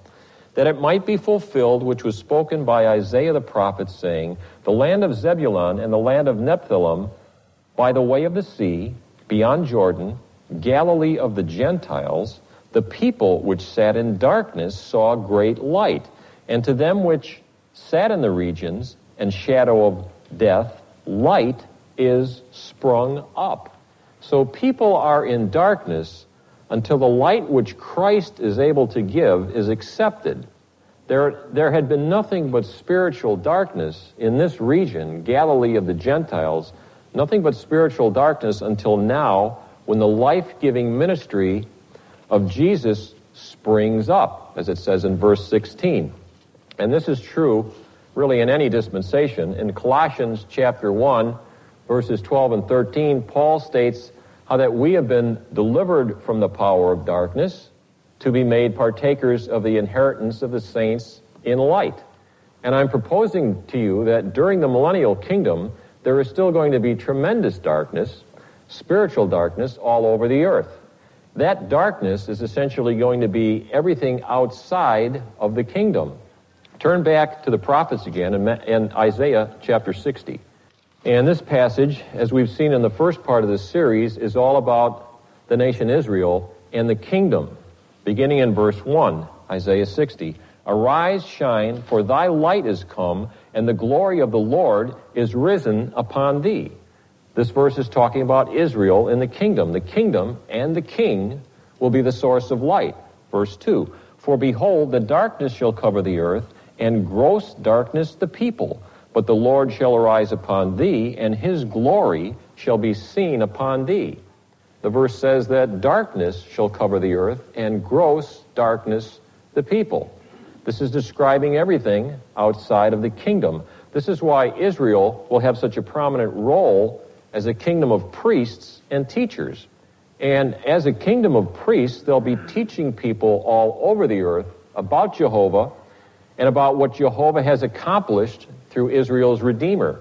that it might be fulfilled which was spoken by Isaiah the prophet, saying, the land of Zebulun and the land of Nephthalim, by the way of the sea, beyond Jordan, Galilee of the Gentiles, the people which sat in darkness saw great light, and to them which sat in the regions and shadow of death, light is sprung up. So people are in darkness until the light which Christ is able to give is accepted. There, there had been nothing but spiritual darkness in this region, Galilee of the Gentiles, nothing but spiritual darkness until now, when the life-giving ministry of Jesus springs up, as it says in verse sixteen. And this is true, really, in any dispensation. In Colossians chapter one, verses twelve and thirteen, Paul states how that we have been delivered from the power of darkness to be made partakers of the inheritance of the saints in light. And I'm proposing to you that during the millennial kingdom, there is still going to be tremendous darkness, spiritual darkness, all over the earth. That darkness is essentially going to be everything outside of the kingdom. Turn back to the prophets again in, in Isaiah chapter sixty. And this passage, as we've seen in the first part of this series, is all about the nation Israel and the kingdom. Beginning in verse one, Isaiah sixty. Arise, shine, for thy light is come, and the glory of the Lord is risen upon thee. This verse is talking about Israel and the kingdom. The kingdom and the king will be the source of light. Verse two. For behold, the darkness shall cover the earth, and gross darkness the people. But the Lord shall arise upon thee, and his glory shall be seen upon thee. The verse says that darkness shall cover the earth, and gross darkness the people. This is describing everything outside of the kingdom. This is why Israel will have such a prominent role as a kingdom of priests and teachers. And as a kingdom of priests, they'll be teaching people all over the earth about Jehovah and about what Jehovah has accomplished through Israel's Redeemer.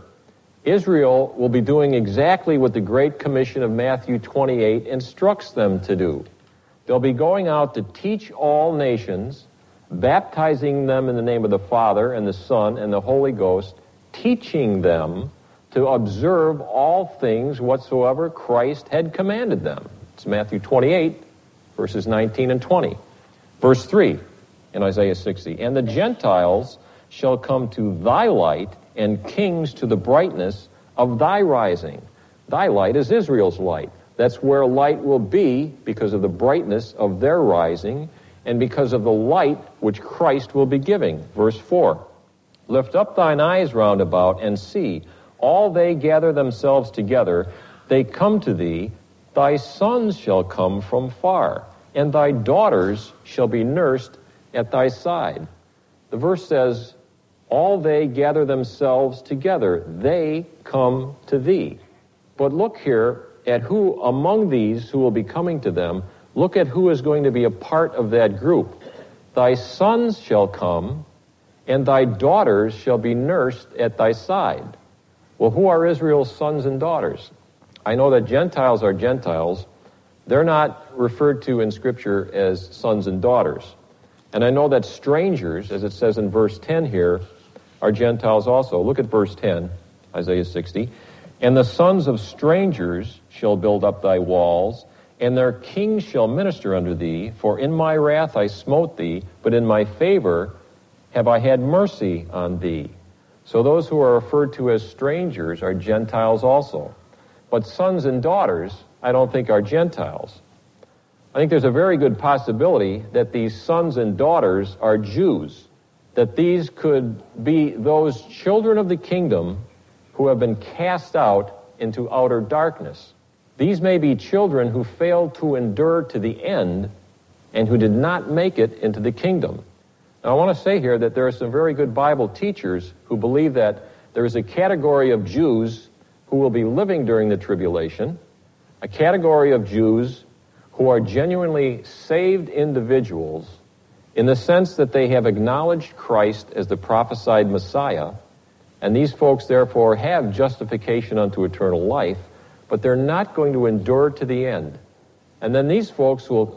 Israel will be doing exactly what the Great Commission of Matthew twenty-eight instructs them to do. They'll be going out to teach all nations, baptizing them in the name of the Father and the Son and the Holy Ghost, teaching them to observe all things whatsoever Christ had commanded them. It's Matthew twenty-eight, verses nineteen and twenty. Verse three in Isaiah sixty. And the Gentiles shall come to thy light, and kings to the brightness of thy rising. Thy light is Israel's light. That's where light will be because of the brightness of their rising and because of the light which Christ will be giving. Verse four. Lift up thine eyes round about and see. All they gather themselves together. They come to thee. Thy sons shall come from far, and thy daughters shall be nursed at thy side. The verse says, all they gather themselves together. They come to thee. But look here at who among these who will be coming to them. Look at who is going to be a part of that group. Thy sons shall come, and thy daughters shall be nursed at thy side. Well, who are Israel's sons and daughters? I know that Gentiles are Gentiles. They're not referred to in Scripture as sons and daughters. And I know that strangers, as it says in verse ten here, are Gentiles also. Look at verse ten, Isaiah sixty. And the sons of strangers shall build up thy walls, and their kings shall minister unto thee. For in my wrath I smote thee, but in my favor have I had mercy on thee. So those who are referred to as strangers are Gentiles also. But sons and daughters, I don't think are Gentiles. I think there's a very good possibility that these sons and daughters are Jews, that these could be those children of the kingdom who have been cast out into outer darkness. These may be children who failed to endure to the end and who did not make it into the kingdom. Now, I want to say here that there are some very good Bible teachers who believe that there is a category of Jews who will be living during the tribulation, a category of Jews who are genuinely saved individuals in the sense that they have acknowledged Christ as the prophesied Messiah, and these folks therefore have justification unto eternal life, but they're not going to endure to the end. And then these folks will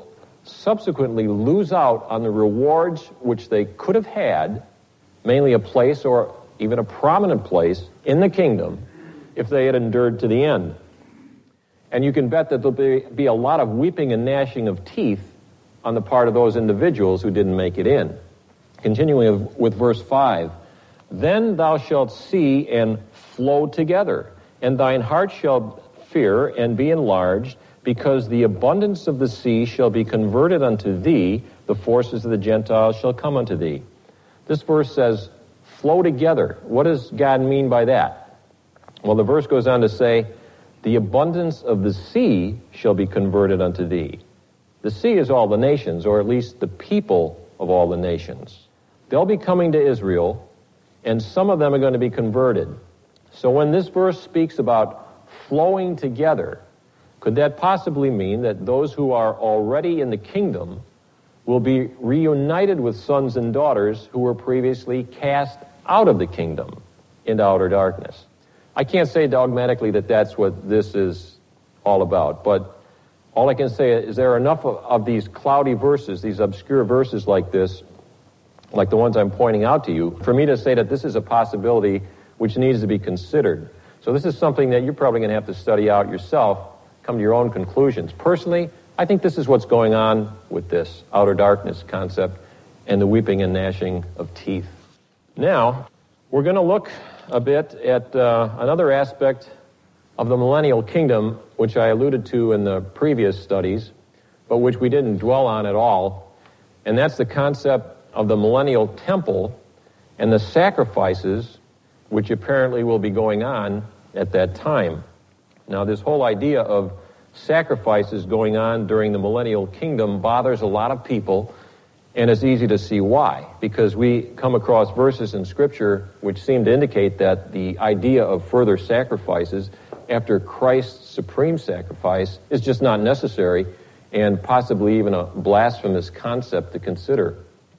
subsequently lose out on the rewards which they could have had, mainly a place or even a prominent place in the kingdom, if they had endured to the end. And you can bet that there'll be, be a lot of weeping and gnashing of teeth on the part of those individuals who didn't make it in. Continuing with verse five, then thou shalt see and flow together, and thine heart shall fear and be enlarged, because the abundance of the sea shall be converted unto thee, the forces of the Gentiles shall come unto thee. This verse says, flow together. What does God mean by that? Well, the verse goes on to say, the abundance of the sea shall be converted unto thee. The sea is all the nations, or at least the people of all the nations. They'll be coming to Israel, and some of them are going to be converted. So when this verse speaks about flowing together, could that possibly mean that those who are already in the kingdom will be reunited with sons and daughters who were previously cast out of the kingdom into outer darkness? I can't say dogmatically that that's what this is all about, but all I can say is there are enough of, of these cloudy verses, these obscure verses like this, like the ones I'm pointing out to you, for me to say that this is a possibility which needs to be considered. So this is something that you're probably going to have to study out yourself, come to your own conclusions. Personally, I think this is what's going on with this outer darkness concept and the weeping and gnashing of teeth. Now, we're going to look a bit at uh, another aspect of the millennial kingdom, which I alluded to in the previous studies, but which we didn't dwell on at all, and that's the concept of the millennial temple and the sacrifices which apparently will be going on at that time. Now, this whole idea of sacrifices going on during the millennial kingdom bothers a lot of people, and it's easy to see why, because we come across verses in Scripture which seem to indicate that the idea of further sacrifices after Christ's supreme sacrifice is just not necessary, and possibly even a blasphemous concept to consider.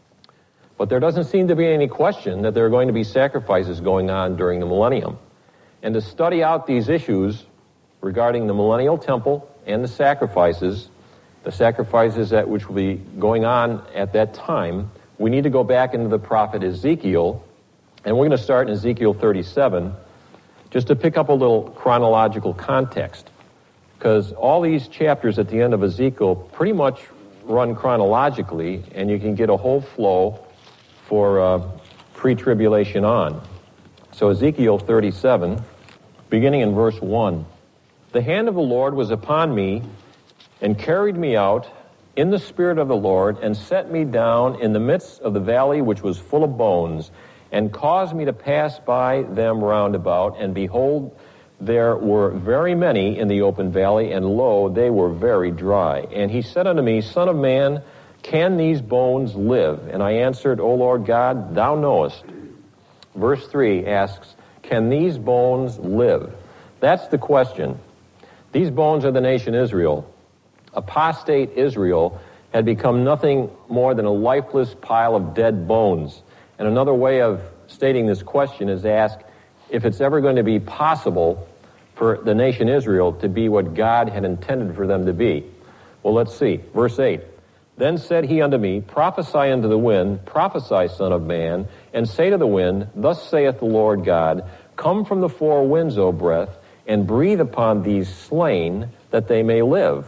But there doesn't seem to be any question that there are going to be sacrifices going on during the millennium. And to study out these issues regarding the millennial temple and the sacrifices, the sacrifices that which will be going on at that time, we need to go back into the prophet Ezekiel, and we're going to start in Ezekiel thirty-seven, just to pick up a little chronological context, because all these chapters at the end of Ezekiel pretty much run chronologically, and you can get a whole flow for uh, pre-tribulation on. So Ezekiel thirty-seven, beginning in verse one. The hand of the Lord was upon me, and carried me out in the Spirit of the Lord, and set me down in the midst of the valley which was full of bones, and caused me to pass by them round about, and behold, there were very many in the open valley, and lo, they were very dry. And he said unto me, Son of man, can these bones live? And I answered, O Lord God, thou knowest. Verse three asks, can these bones live? That's the question. These bones are the nation Israel. Apostate Israel had become nothing more than a lifeless pile of dead bones. And another way of stating this question is to ask if it's ever going to be possible for the nation Israel to be what God had intended for them to be. Well, let's see. Verse eight. Then said he unto me, Prophesy unto the wind, prophesy, son of man, and say to the wind, Thus saith the Lord God, Come from the four winds, O breath, and breathe upon these slain, that they may live.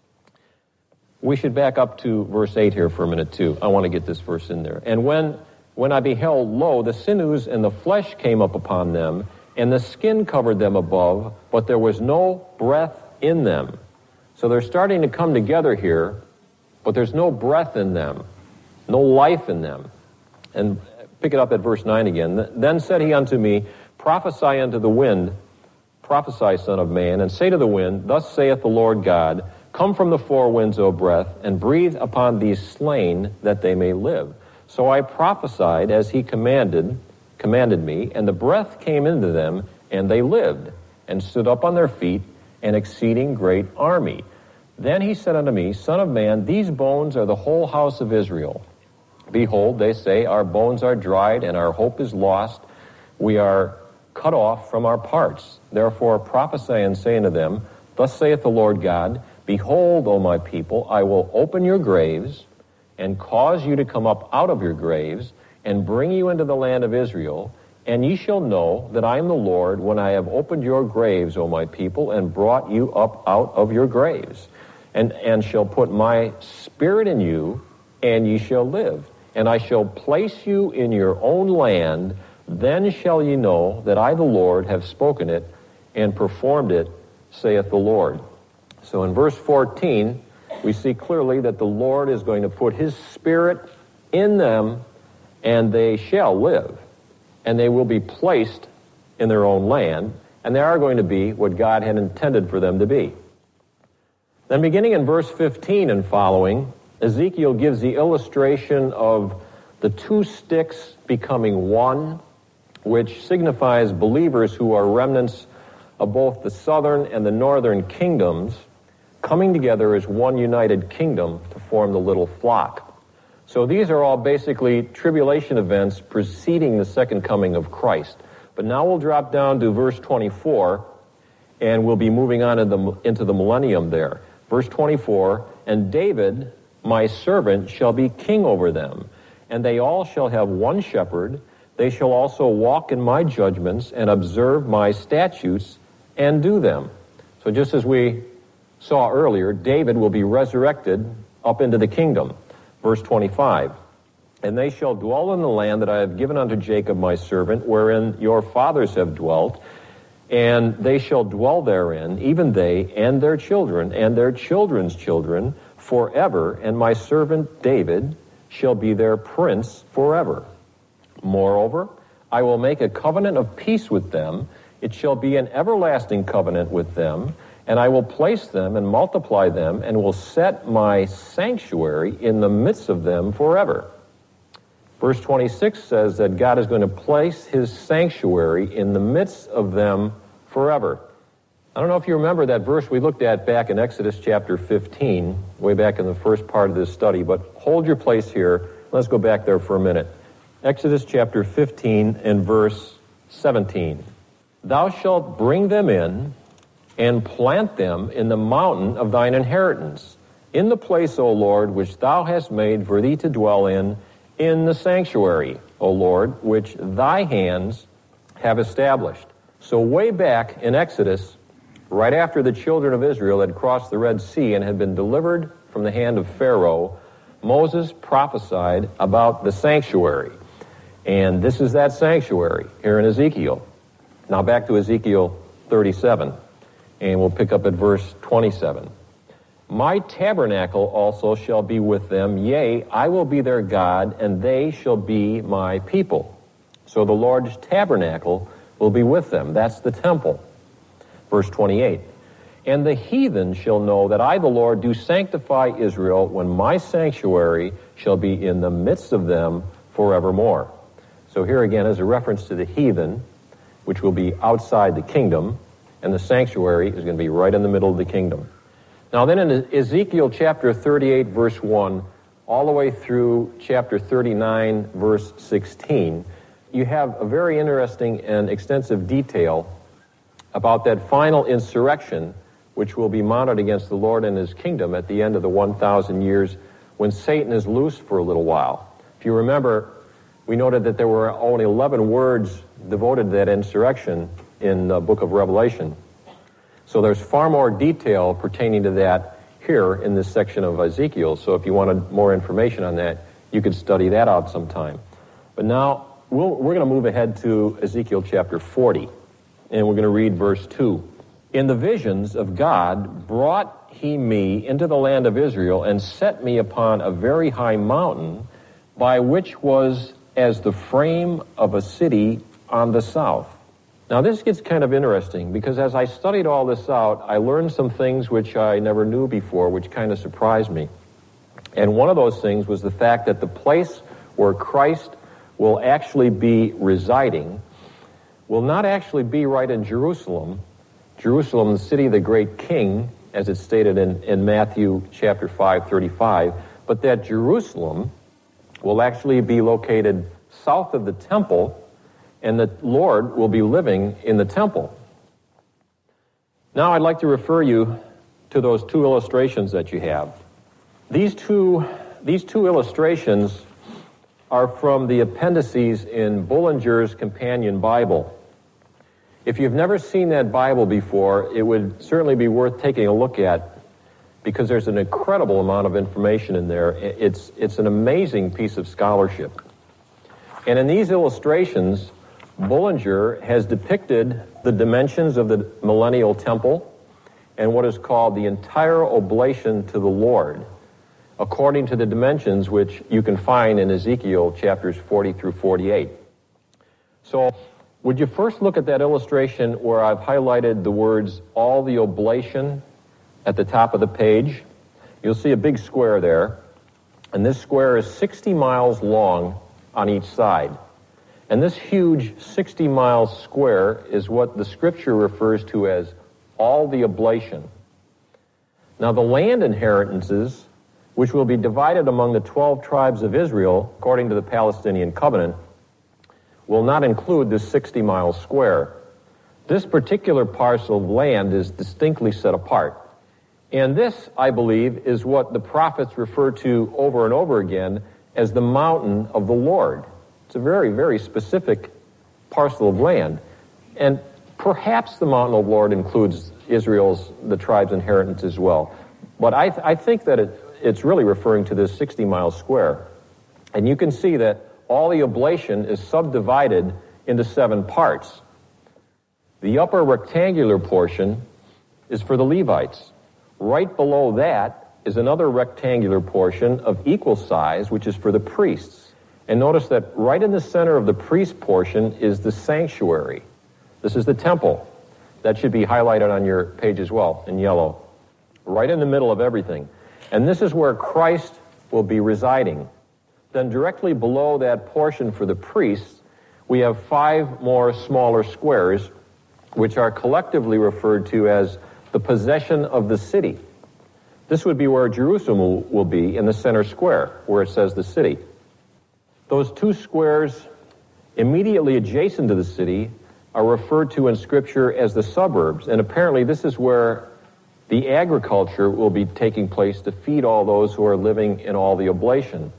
We should back up to verse eight here for a minute, too. I want to get this verse in there. And when, when I beheld, lo, the sinews and the flesh came up upon them, and the skin covered them above, but there was no breath in them. So they're starting to come together here, but there's no breath in them, no life in them. And pick it up at verse nine again. Then said he unto me, Prophesy unto the wind, prophesy, son of man, and say to the wind, Thus saith the Lord God, Come from the four winds, O breath, and breathe upon these slain, that they may live. So I prophesied as he commanded, commanded me, and the breath came into them, and they lived, and stood up on their feet, an exceeding great army. Then he said unto me, Son of man, these bones are the whole house of Israel. Behold, they say, Our bones are dried, and our hope is lost. We are cut off from our parts. Therefore prophesy and say unto them, Thus saith the Lord God, Behold, O my people, I will open your graves and cause you to come up out of your graves and bring you into the land of Israel, and ye shall know that I am the Lord when I have opened your graves, O my people, and brought you up out of your graves, and, and shall put my spirit in you, and ye shall live. And I shall place you in your own land, then shall ye know that I, the Lord, have spoken it and performed it, saith the Lord. So in verse fourteen, we see clearly that the Lord is going to put his spirit in them, and they shall live. And they will be placed in their own land, and they are going to be what God had intended for them to be. Then beginning in verse fifteen and following, Ezekiel gives the illustration of the two sticks becoming one, which signifies believers who are remnants of both the southern and the northern kingdoms coming together as one united kingdom to form the little flock. So these are all basically tribulation events preceding the second coming of Christ. But now we'll drop down to verse twenty-four, and we'll be moving on into the, into the millennium there. Verse twenty-four, and David, my servant, shall be king over them, and they all shall have one shepherd. They shall also walk in my judgments and observe my statutes and do them. So just as we saw earlier, David will be resurrected up into the kingdom. Verse twenty-five, and they shall dwell in the land that I have given unto Jacob my servant, wherein your fathers have dwelt, and they shall dwell therein, even they and their children and their children's children forever, and my servant David shall be their prince forever. Moreover, I will make a covenant of peace with them. It shall be an everlasting covenant with them, and I will place them and multiply them, and will set my sanctuary in the midst of them forever. Verse twenty-six says that God is going to place his sanctuary in the midst of them forever. I don't know if you remember that verse we looked at back in Exodus chapter fifteen, way back in the first part of this study, but hold your place here. Let's go back there for a minute. Exodus chapter fifteen and verse seventeen. Thou shalt bring them in and plant them in the mountain of thine inheritance, in the place, O Lord, which thou hast made for thee to dwell in, in the sanctuary, O Lord, which thy hands have established. So way back in Exodus, right after the children of Israel had crossed the Red Sea and had been delivered from the hand of Pharaoh, Moses prophesied about the sanctuary. And this is that sanctuary here in Ezekiel. Now back to Ezekiel thirty-seven, and we'll pick up at verse twenty-seven. My tabernacle also shall be with them, yea, I will be their God, and they shall be my people. So the Lord's tabernacle will be with them. That's the temple. Verse twenty-eight. And the heathen shall know that I, the Lord, do sanctify Israel, when my sanctuary shall be in the midst of them forevermore. So here again is a reference to the heathen, which will be outside the kingdom, and the sanctuary is going to be right in the middle of the kingdom. Now then in Ezekiel chapter thirty-eight, verse one, all the way through chapter thirty-nine, verse sixteen, you have a very interesting and extensive detail about that final insurrection which will be mounted against the Lord and his kingdom at the end of the one thousand years, when Satan is loosed for a little while. If you remember, we noted that there were only eleven words devoted to that insurrection in the book of Revelation. So there's far more detail pertaining to that here in this section of Ezekiel. So if you wanted more information on that, you could study that out sometime. But now we'll, we're going to move ahead to Ezekiel chapter forty, and we're going to read verse two. In the visions of God brought he me into the land of Israel, and set me upon a very high mountain, by which was as the frame of a city on the south. Now this gets kind of interesting, because as I studied all this out, I learned some things which I never knew before, which kind of surprised me. And one of those things was the fact that the place where Christ will actually be residing will not actually be right in Jerusalem. Jerusalem, the city of the great king, as it's stated in, in Matthew chapter five, thirty-five, but that Jerusalem will actually be located south of the temple, and the Lord will be living in the temple. Now I'd like to refer you to those two illustrations that you have. These two, these two illustrations are from the appendices in Bullinger's Companion Bible. If you've never seen that Bible before, it would certainly be worth taking a look at, because there's an incredible amount of information in there. It's, it's an amazing piece of scholarship. And in these illustrations, Bullinger has depicted the dimensions of the millennial temple and what is called the entire oblation to the Lord, according to the dimensions which you can find in Ezekiel chapters forty through forty-eight. So, would you first look at that illustration where I've highlighted the words, all the oblation, at the top of the page? You'll see a big square there, and this square is sixty miles long on each side. And this huge sixty mile square is what the scripture refers to as all the oblation. Now, the land inheritances, which will be divided among the twelve tribes of Israel, according to the Palestinian covenant, will not include this sixty mile square. This particular parcel of land is distinctly set apart. And this, I believe, is what the prophets refer to over and over again as the mountain of the Lord. It's a very, very specific parcel of land. And perhaps the mountain of the Lord includes Israel's, the tribe's inheritance as well. But I, th- I think that it, it's really referring to this sixty mile square. And you can see that all the oblation is subdivided into seven parts. The upper rectangular portion is for the Levites. Right below that is another rectangular portion of equal size, which is for the priests. And notice that right in the center of the priest portion is the sanctuary. This is the temple. That should be highlighted on your page as well, in yellow. Right in the middle of everything. And this is where Christ will be residing. Then directly below that portion for the priests, we have five more smaller squares, which are collectively referred to as the possession of the city. This would be where Jerusalem will, will be, in the center square, where it says the city. Those two squares immediately adjacent to the city are referred to in Scripture as the suburbs, and apparently this is where the agriculture will be taking place to feed all those who are living in all the oblation.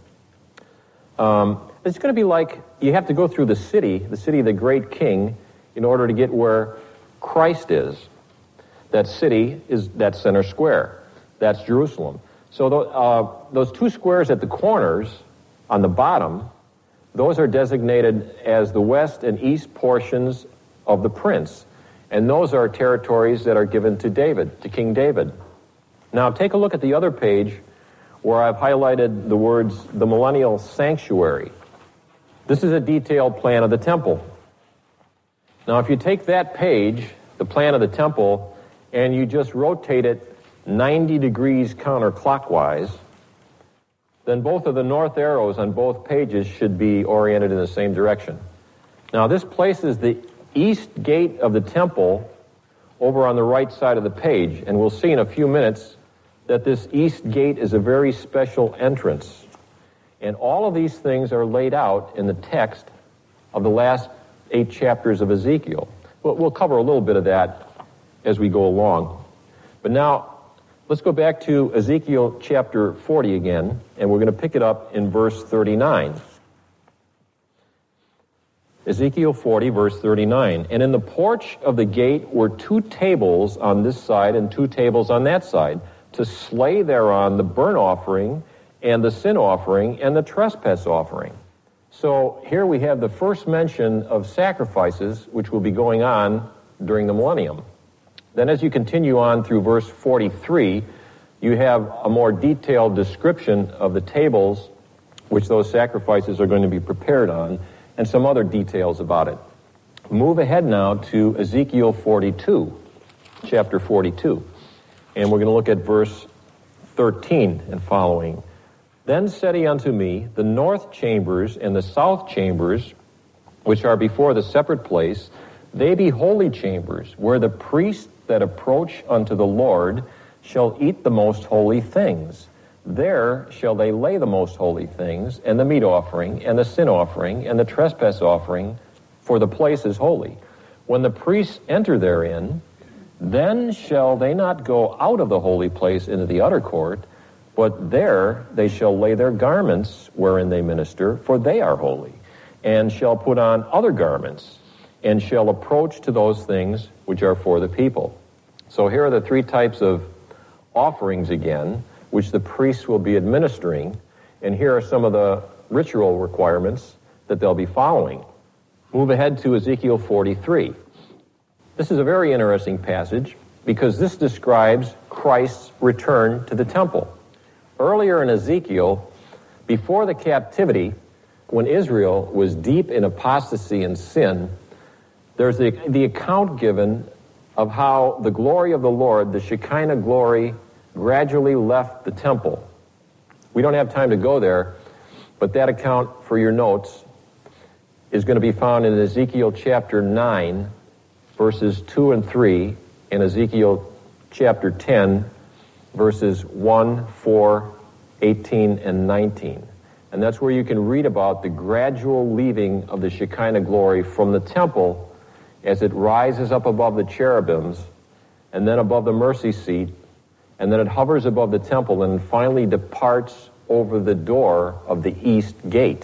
Um, it's going to be like you have to go through the city, the city of the great king, in order to get where Christ is. That city is that center square. That's Jerusalem. So th- uh, those two squares at the corners on the bottom, those are designated as the west and east portions of the prince. And those are territories that are given to David, to King David. Now take a look at the other page where I've highlighted the words, the millennial sanctuary. This is a detailed plan of the temple. Now if you take that page, the plan of the temple, and you just rotate it ninety degrees counterclockwise, then both of the north arrows on both pages should be oriented in the same direction. Now this places the east gate of the temple over on the right side of the page, and we'll see in a few minutes that this east gate is a very special entrance. And all of these things are laid out in the text of the last eight chapters of Ezekiel. Well, we'll cover a little bit of that as we go along. But now, let's go back to Ezekiel chapter forty again, and we're going to pick it up in verse thirty-nine. Ezekiel forty, verse thirty-nine. And in the porch of the gate were two tables on this side and two tables on that side, to slay thereon the burnt offering and the sin offering and the trespass offering. So here we have the first mention of sacrifices, which will be going on during the millennium. Then as you continue on through verse forty-three, you have a more detailed description of the tables which those sacrifices are going to be prepared on, and some other details about it. Move ahead now to Ezekiel forty-two, chapter forty-two. And we're going to look at verse thirteen and following. Then said he unto me, the north chambers and the south chambers, which are before the separate place, they be holy chambers, where the priests that approach unto the Lord shall eat the most holy things. There shall they lay the most holy things, and the meat offering, and the sin offering, and the trespass offering, for the place is holy. When the priests enter therein, Then shall they not go out of the holy place into the utter court, but there they shall lay their garments wherein they minister, for they are holy, and shall put on other garments, and shall approach to those things which are for the people. So here are the three types of offerings again, which the priests will be administering, and here are some of the ritual requirements that they'll be following. Move ahead to Ezekiel forty-three. This is a very interesting passage because this describes Christ's return to the temple. Earlier in Ezekiel, before the captivity, when Israel was deep in apostasy and sin, there's the, the account given of how the glory of the Lord, the Shekinah glory, gradually left the temple. We don't have time to go there, but that account for your notes is going to be found in Ezekiel chapter nine, verses two and three, and Ezekiel chapter ten, verses one, four, eighteen, and nineteen. And that's where you can read about the gradual leaving of the Shekinah glory from the temple as it rises up above the cherubims, and then above the mercy seat, and then it hovers above the temple, and finally departs over the door of the east gate.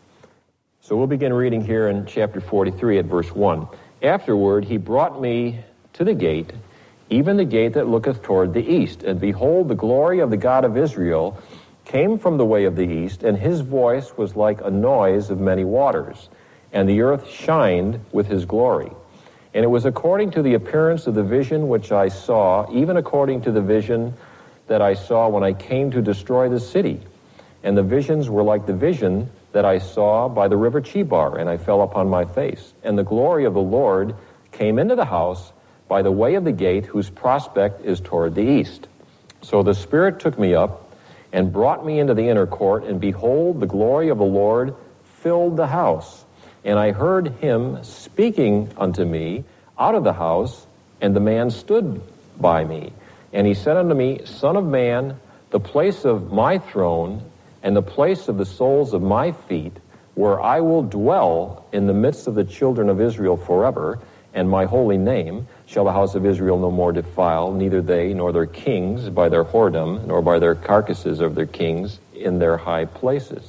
So we'll begin reading here in chapter forty-three at verse one. Afterward he brought me to the gate, even the gate that looketh toward the east. And behold, the glory of the God of Israel came from the way of the east, and his voice was like a noise of many waters, and the earth shined with his glory. And it was according to the appearance of the vision which I saw, even according to the vision that I saw when I came to destroy the city. And the visions were like the vision that I saw by the river Chebar, and I fell upon my face. And the glory of the Lord came into the house by the way of the gate, whose prospect is toward the east. So the Spirit took me up and brought me into the inner court, and behold, the glory of the Lord filled the house. And I heard him speaking unto me out of the house, and the man stood by me. And he said unto me, Son of man, the place of my throne and the place of the soles of my feet, where I will dwell in the midst of the children of Israel forever, and my holy name shall the house of Israel no more defile, neither they nor their kings by their whoredom, nor by their carcasses of their kings in their high places.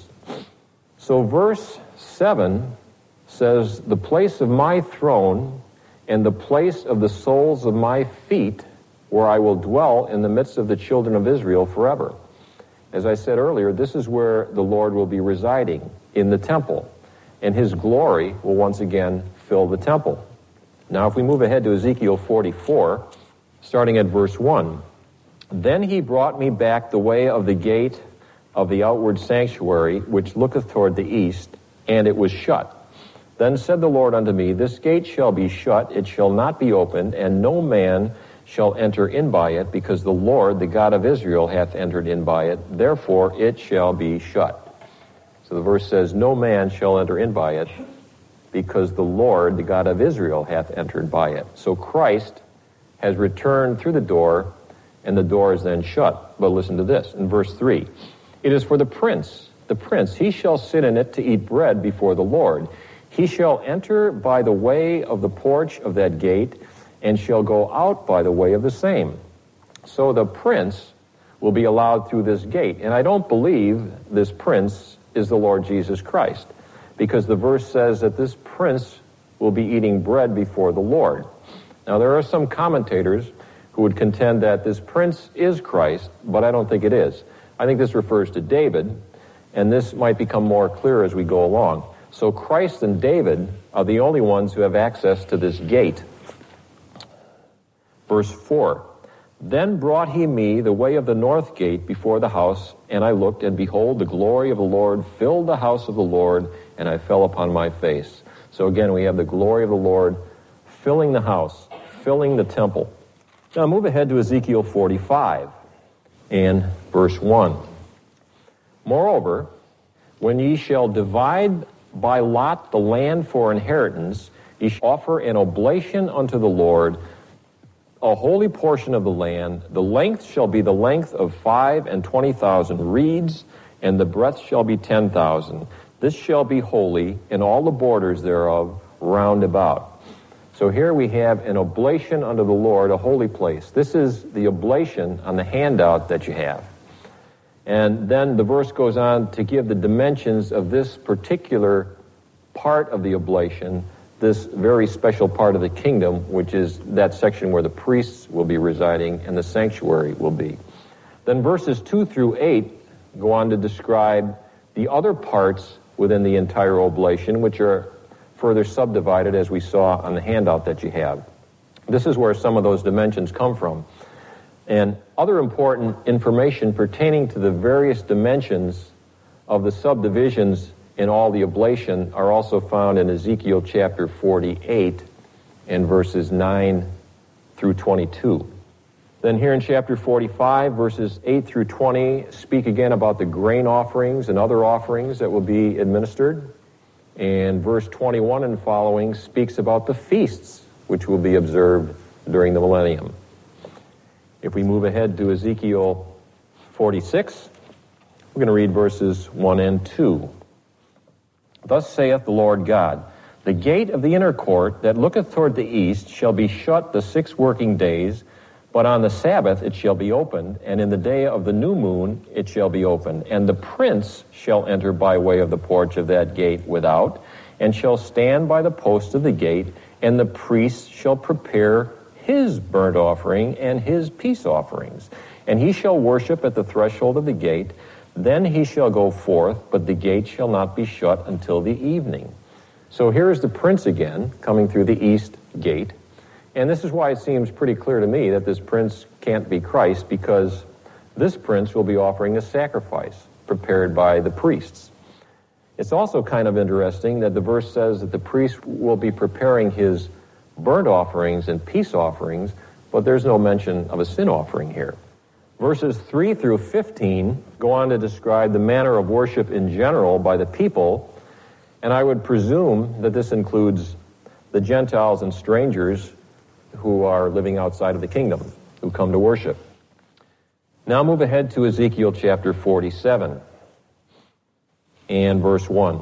So verse seven says, the place of my throne and the place of the soles of my feet, where I will dwell in the midst of the children of Israel forever. As I said earlier, this is where the Lord will be residing, in the temple, and his glory will once again fill the temple. Now, if we move ahead to Ezekiel forty-four, starting at verse one, then he brought me back the way of the gate of the outward sanctuary, which looketh toward the east, and it was shut. Then said the Lord unto me, This gate shall be shut, it shall not be opened, and no man shall enter in by it, because the Lord, the God of Israel, hath entered in by it. Therefore it shall be shut. So the verse says, No man shall enter in by it, because the Lord, the God of Israel, hath entered by it. So Christ has returned through the door, and the door is then shut. But listen to this, in verse three. It is for the prince, the prince, he shall sit in it to eat bread before the Lord. He shall enter by the way of the porch of that gate, and shall go out by the way of the same. So the prince will be allowed through this gate. And I don't believe this prince is the Lord Jesus Christ, because the verse says that this prince will be eating bread before the Lord. Now, there are some commentators who would contend that this prince is Christ, but I don't think it is. I think this refers to David, and this might become more clear as we go along. So Christ and David are the only ones who have access to this gate. Verse four, Then brought he me the way of the north gate before the house, and I looked, and behold, the glory of the Lord filled the house of the Lord, and I fell upon my face. So again, we have the glory of the Lord filling the house, filling the temple. Now move ahead to Ezekiel forty-five, and verse one. Moreover, when ye shall divide by lot the land for inheritance, ye shall offer an oblation unto the Lord, a holy portion of the land. The length shall be the length of five and twenty thousand reeds, and the breadth shall be ten thousand. This shall be holy in all the borders thereof round about. So here we have an oblation unto the Lord, a holy place. This is the oblation on the handout that you have. And then the verse goes on to give the dimensions of this particular part of the oblation, this very special part of the kingdom, which is that section where the priests will be residing and the sanctuary will be. Then verses two through eight go on to describe the other parts within the entire oblation, which are further subdivided as we saw on the handout that you have. This is where some of those dimensions come from. And other important information pertaining to the various dimensions of the subdivisions in all the oblation are also found in Ezekiel chapter forty-eight and verses nine through twenty-two. Then here in chapter forty-five, verses eight through twenty speak again about the grain offerings and other offerings that will be administered. And verse twenty-one and following speaks about the feasts which will be observed during the millennium. If we move ahead to Ezekiel forty-six, we're going to read verses one and two. Thus saith the Lord God, the gate of the inner court that looketh toward the east shall be shut the six working days, but on the Sabbath it shall be opened, and in the day of the new moon it shall be opened. And the prince shall enter by way of the porch of that gate without, and shall stand by the post of the gate, and the priest shall prepare his burnt offering and his peace offerings. And he shall worship at the threshold of the gate. Then he shall go forth, but the gate shall not be shut until the evening. So here is the prince again, coming through the east gate. And this is why it seems pretty clear to me that this prince can't be Christ, because this prince will be offering a sacrifice prepared by the priests. It's also kind of interesting that the verse says that the priest will be preparing his burnt offerings and peace offerings, but there's no mention of a sin offering here. Verses three through fifteen go on to describe the manner of worship in general by the people, and I would presume that this includes the Gentiles and strangers who are living outside of the kingdom, who come to worship. Now move ahead to Ezekiel chapter forty-seven and verse one.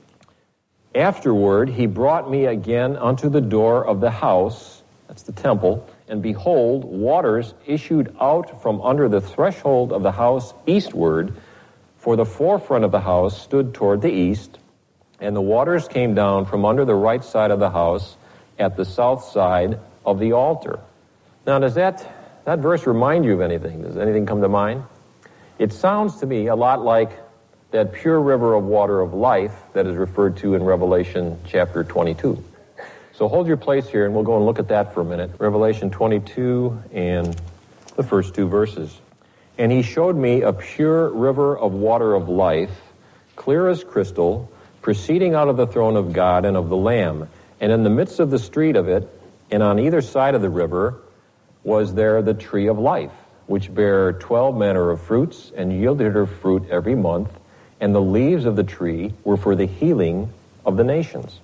Afterward he brought me again unto the door of the house, that's the temple, and behold, waters issued out from under the threshold of the house eastward, for the forefront of the house stood toward the east, and the waters came down from under the right side of the house at the south side of the altar. Now, does that, that verse remind you of anything? Does anything come to mind? It sounds to me a lot like that pure river of water of life that is referred to in Revelation chapter twenty-two. So hold your place here, and we'll go and look at that for a minute. Revelation twenty-two and the first two verses. And he showed me a pure river of water of life, clear as crystal, proceeding out of the throne of God and of the Lamb. And in the midst of the street of it, and on either side of the river, was there the tree of life, which bare twelve manner of fruits, and yielded her fruit every month. And the leaves of the tree were for the healing of the nations.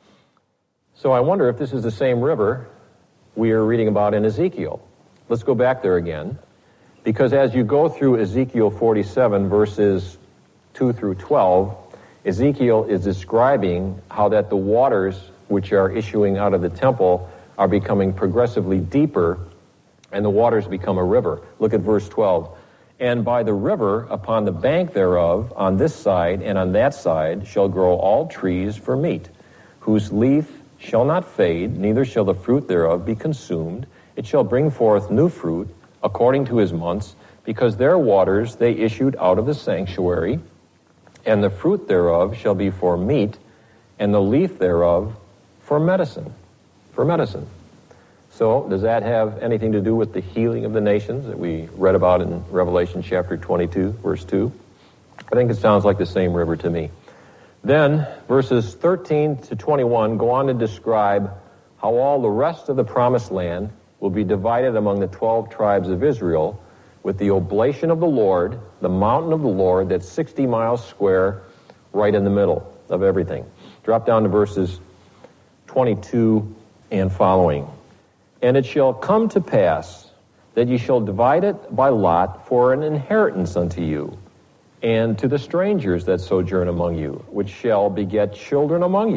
So I wonder if this is the same river we are reading about in Ezekiel. Let's go back there again. Because as you go through Ezekiel forty-seven, verses two through twelve, Ezekiel is describing how that the waters which are issuing out of the temple are becoming progressively deeper, and the waters become a river. Look at verse twelve. And by the river, upon the bank thereof, on this side and on that side, shall grow all trees for meat, whose leaf shall not fade, neither shall the fruit thereof be consumed. It shall bring forth new fruit, according to his months, because their waters they issued out of the sanctuary, and the fruit thereof shall be for meat, and the leaf thereof for medicine. For medicine. So, does that have anything to do with the healing of the nations that we read about in Revelation chapter twenty-two, verse two? I think it sounds like the same river to me. Then, verses thirteen to twenty-one go on to describe how all the rest of the promised land will be divided among the twelve tribes of Israel, with the oblation of the Lord, the mountain of the Lord, that's sixty miles square, right in the middle of everything. Drop down to verses twenty-two and following. And it shall come to pass that ye shall divide it by lot for an inheritance unto you, and to the strangers that sojourn among you, which shall beget children among you,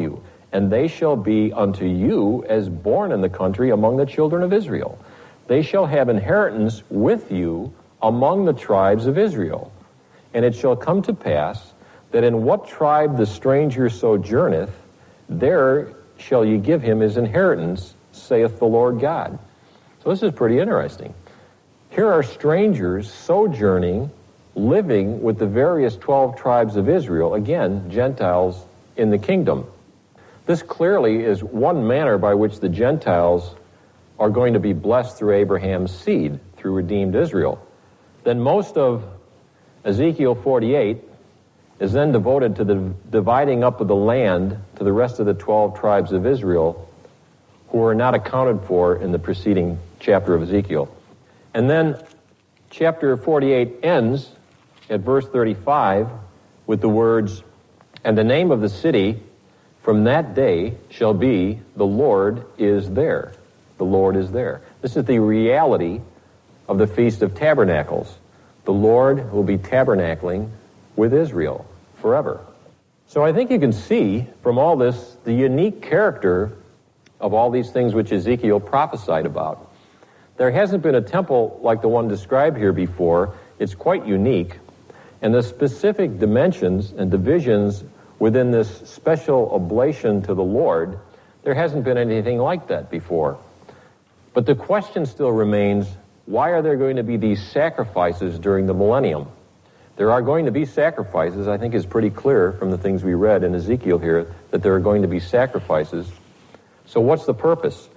and they shall be unto you as born in the country among the children of Israel. They shall have inheritance with you among the tribes of Israel. And it shall come to pass that in what tribe the stranger sojourneth, there shall ye give him his inheritance, saith the Lord God. So this is pretty interesting. Here are strangers sojourning, living with the various twelve tribes of Israel, again, Gentiles in the kingdom. This clearly is one manner by which the Gentiles are going to be blessed through Abraham's seed, through redeemed Israel. Then most of Ezekiel forty-eight is then devoted to the dividing up of the land to the rest of the twelve tribes of Israel, who are not accounted for in the preceding chapter of Ezekiel. And then chapter forty-eight ends at verse thirty-five with the words, "And the name of the city from that day shall be, the Lord is there." The Lord is there. This is the reality of the Feast of Tabernacles. The Lord will be tabernacling with Israel forever. So I think you can see from all this the unique character of all these things which Ezekiel prophesied about. There hasn't been a temple like the one described here before. It's quite unique. And the specific dimensions and divisions within this special oblation to the Lord, there hasn't been anything like that before. But the question still remains, why are there going to be these sacrifices during the millennium? There are going to be sacrifices. I think it's pretty clear from the things we read in Ezekiel here that there are going to be sacrifices. So what's the purpose?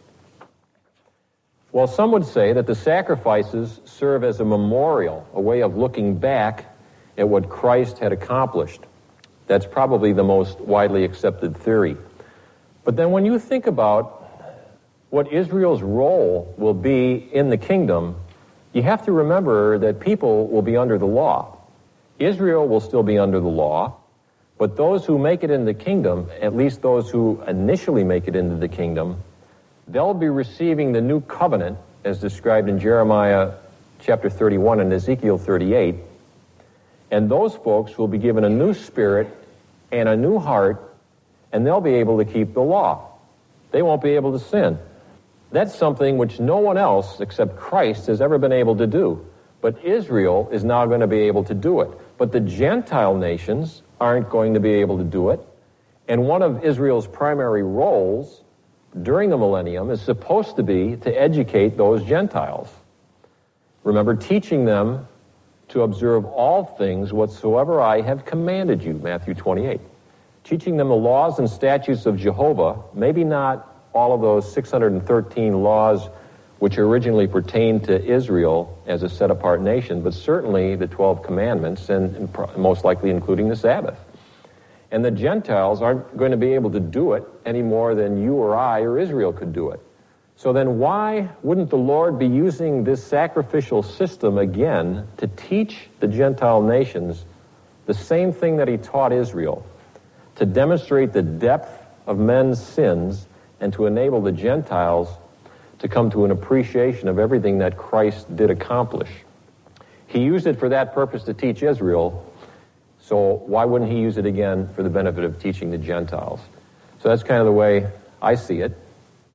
Well, some would say that the sacrifices serve as a memorial, a way of looking back at what Christ had accomplished. That's probably the most widely accepted theory. But then when you think about what Israel's role will be in the kingdom, you have to remember that people will be under the law. Israel will still be under the law, but those who make it in the kingdom, at least those who initially make it into the kingdom, they'll be receiving the new covenant as described in Jeremiah chapter thirty-one and Ezekiel thirty-eight, and those folks will be given a new spirit and a new heart, and they'll be able to keep the law. They won't be able to sin. That's something which no one else except Christ has ever been able to do. But Israel is now going to be able to do it. But the Gentile nations aren't going to be able to do it. And one of Israel's primary roles during the millennium is supposed to be to educate those Gentiles. Remember, teaching them to observe all things whatsoever I have commanded you, Matthew twenty-eight. Teaching them the laws and statutes of Jehovah, maybe not all of those six hundred thirteen laws which originally pertained to Israel as a set-apart nation, but certainly the twelve commandments, and, and most likely including the Sabbath. And the Gentiles aren't going to be able to do it any more than you or I or Israel could do it. So then why wouldn't the Lord be using this sacrificial system again to teach the Gentile nations the same thing that he taught Israel, to demonstrate the depth of men's sins and to enable the Gentiles to come to an appreciation of everything that Christ did accomplish? He used it for that purpose to teach Israel, so why wouldn't he use it again for the benefit of teaching the Gentiles? So that's kind of the way I see it.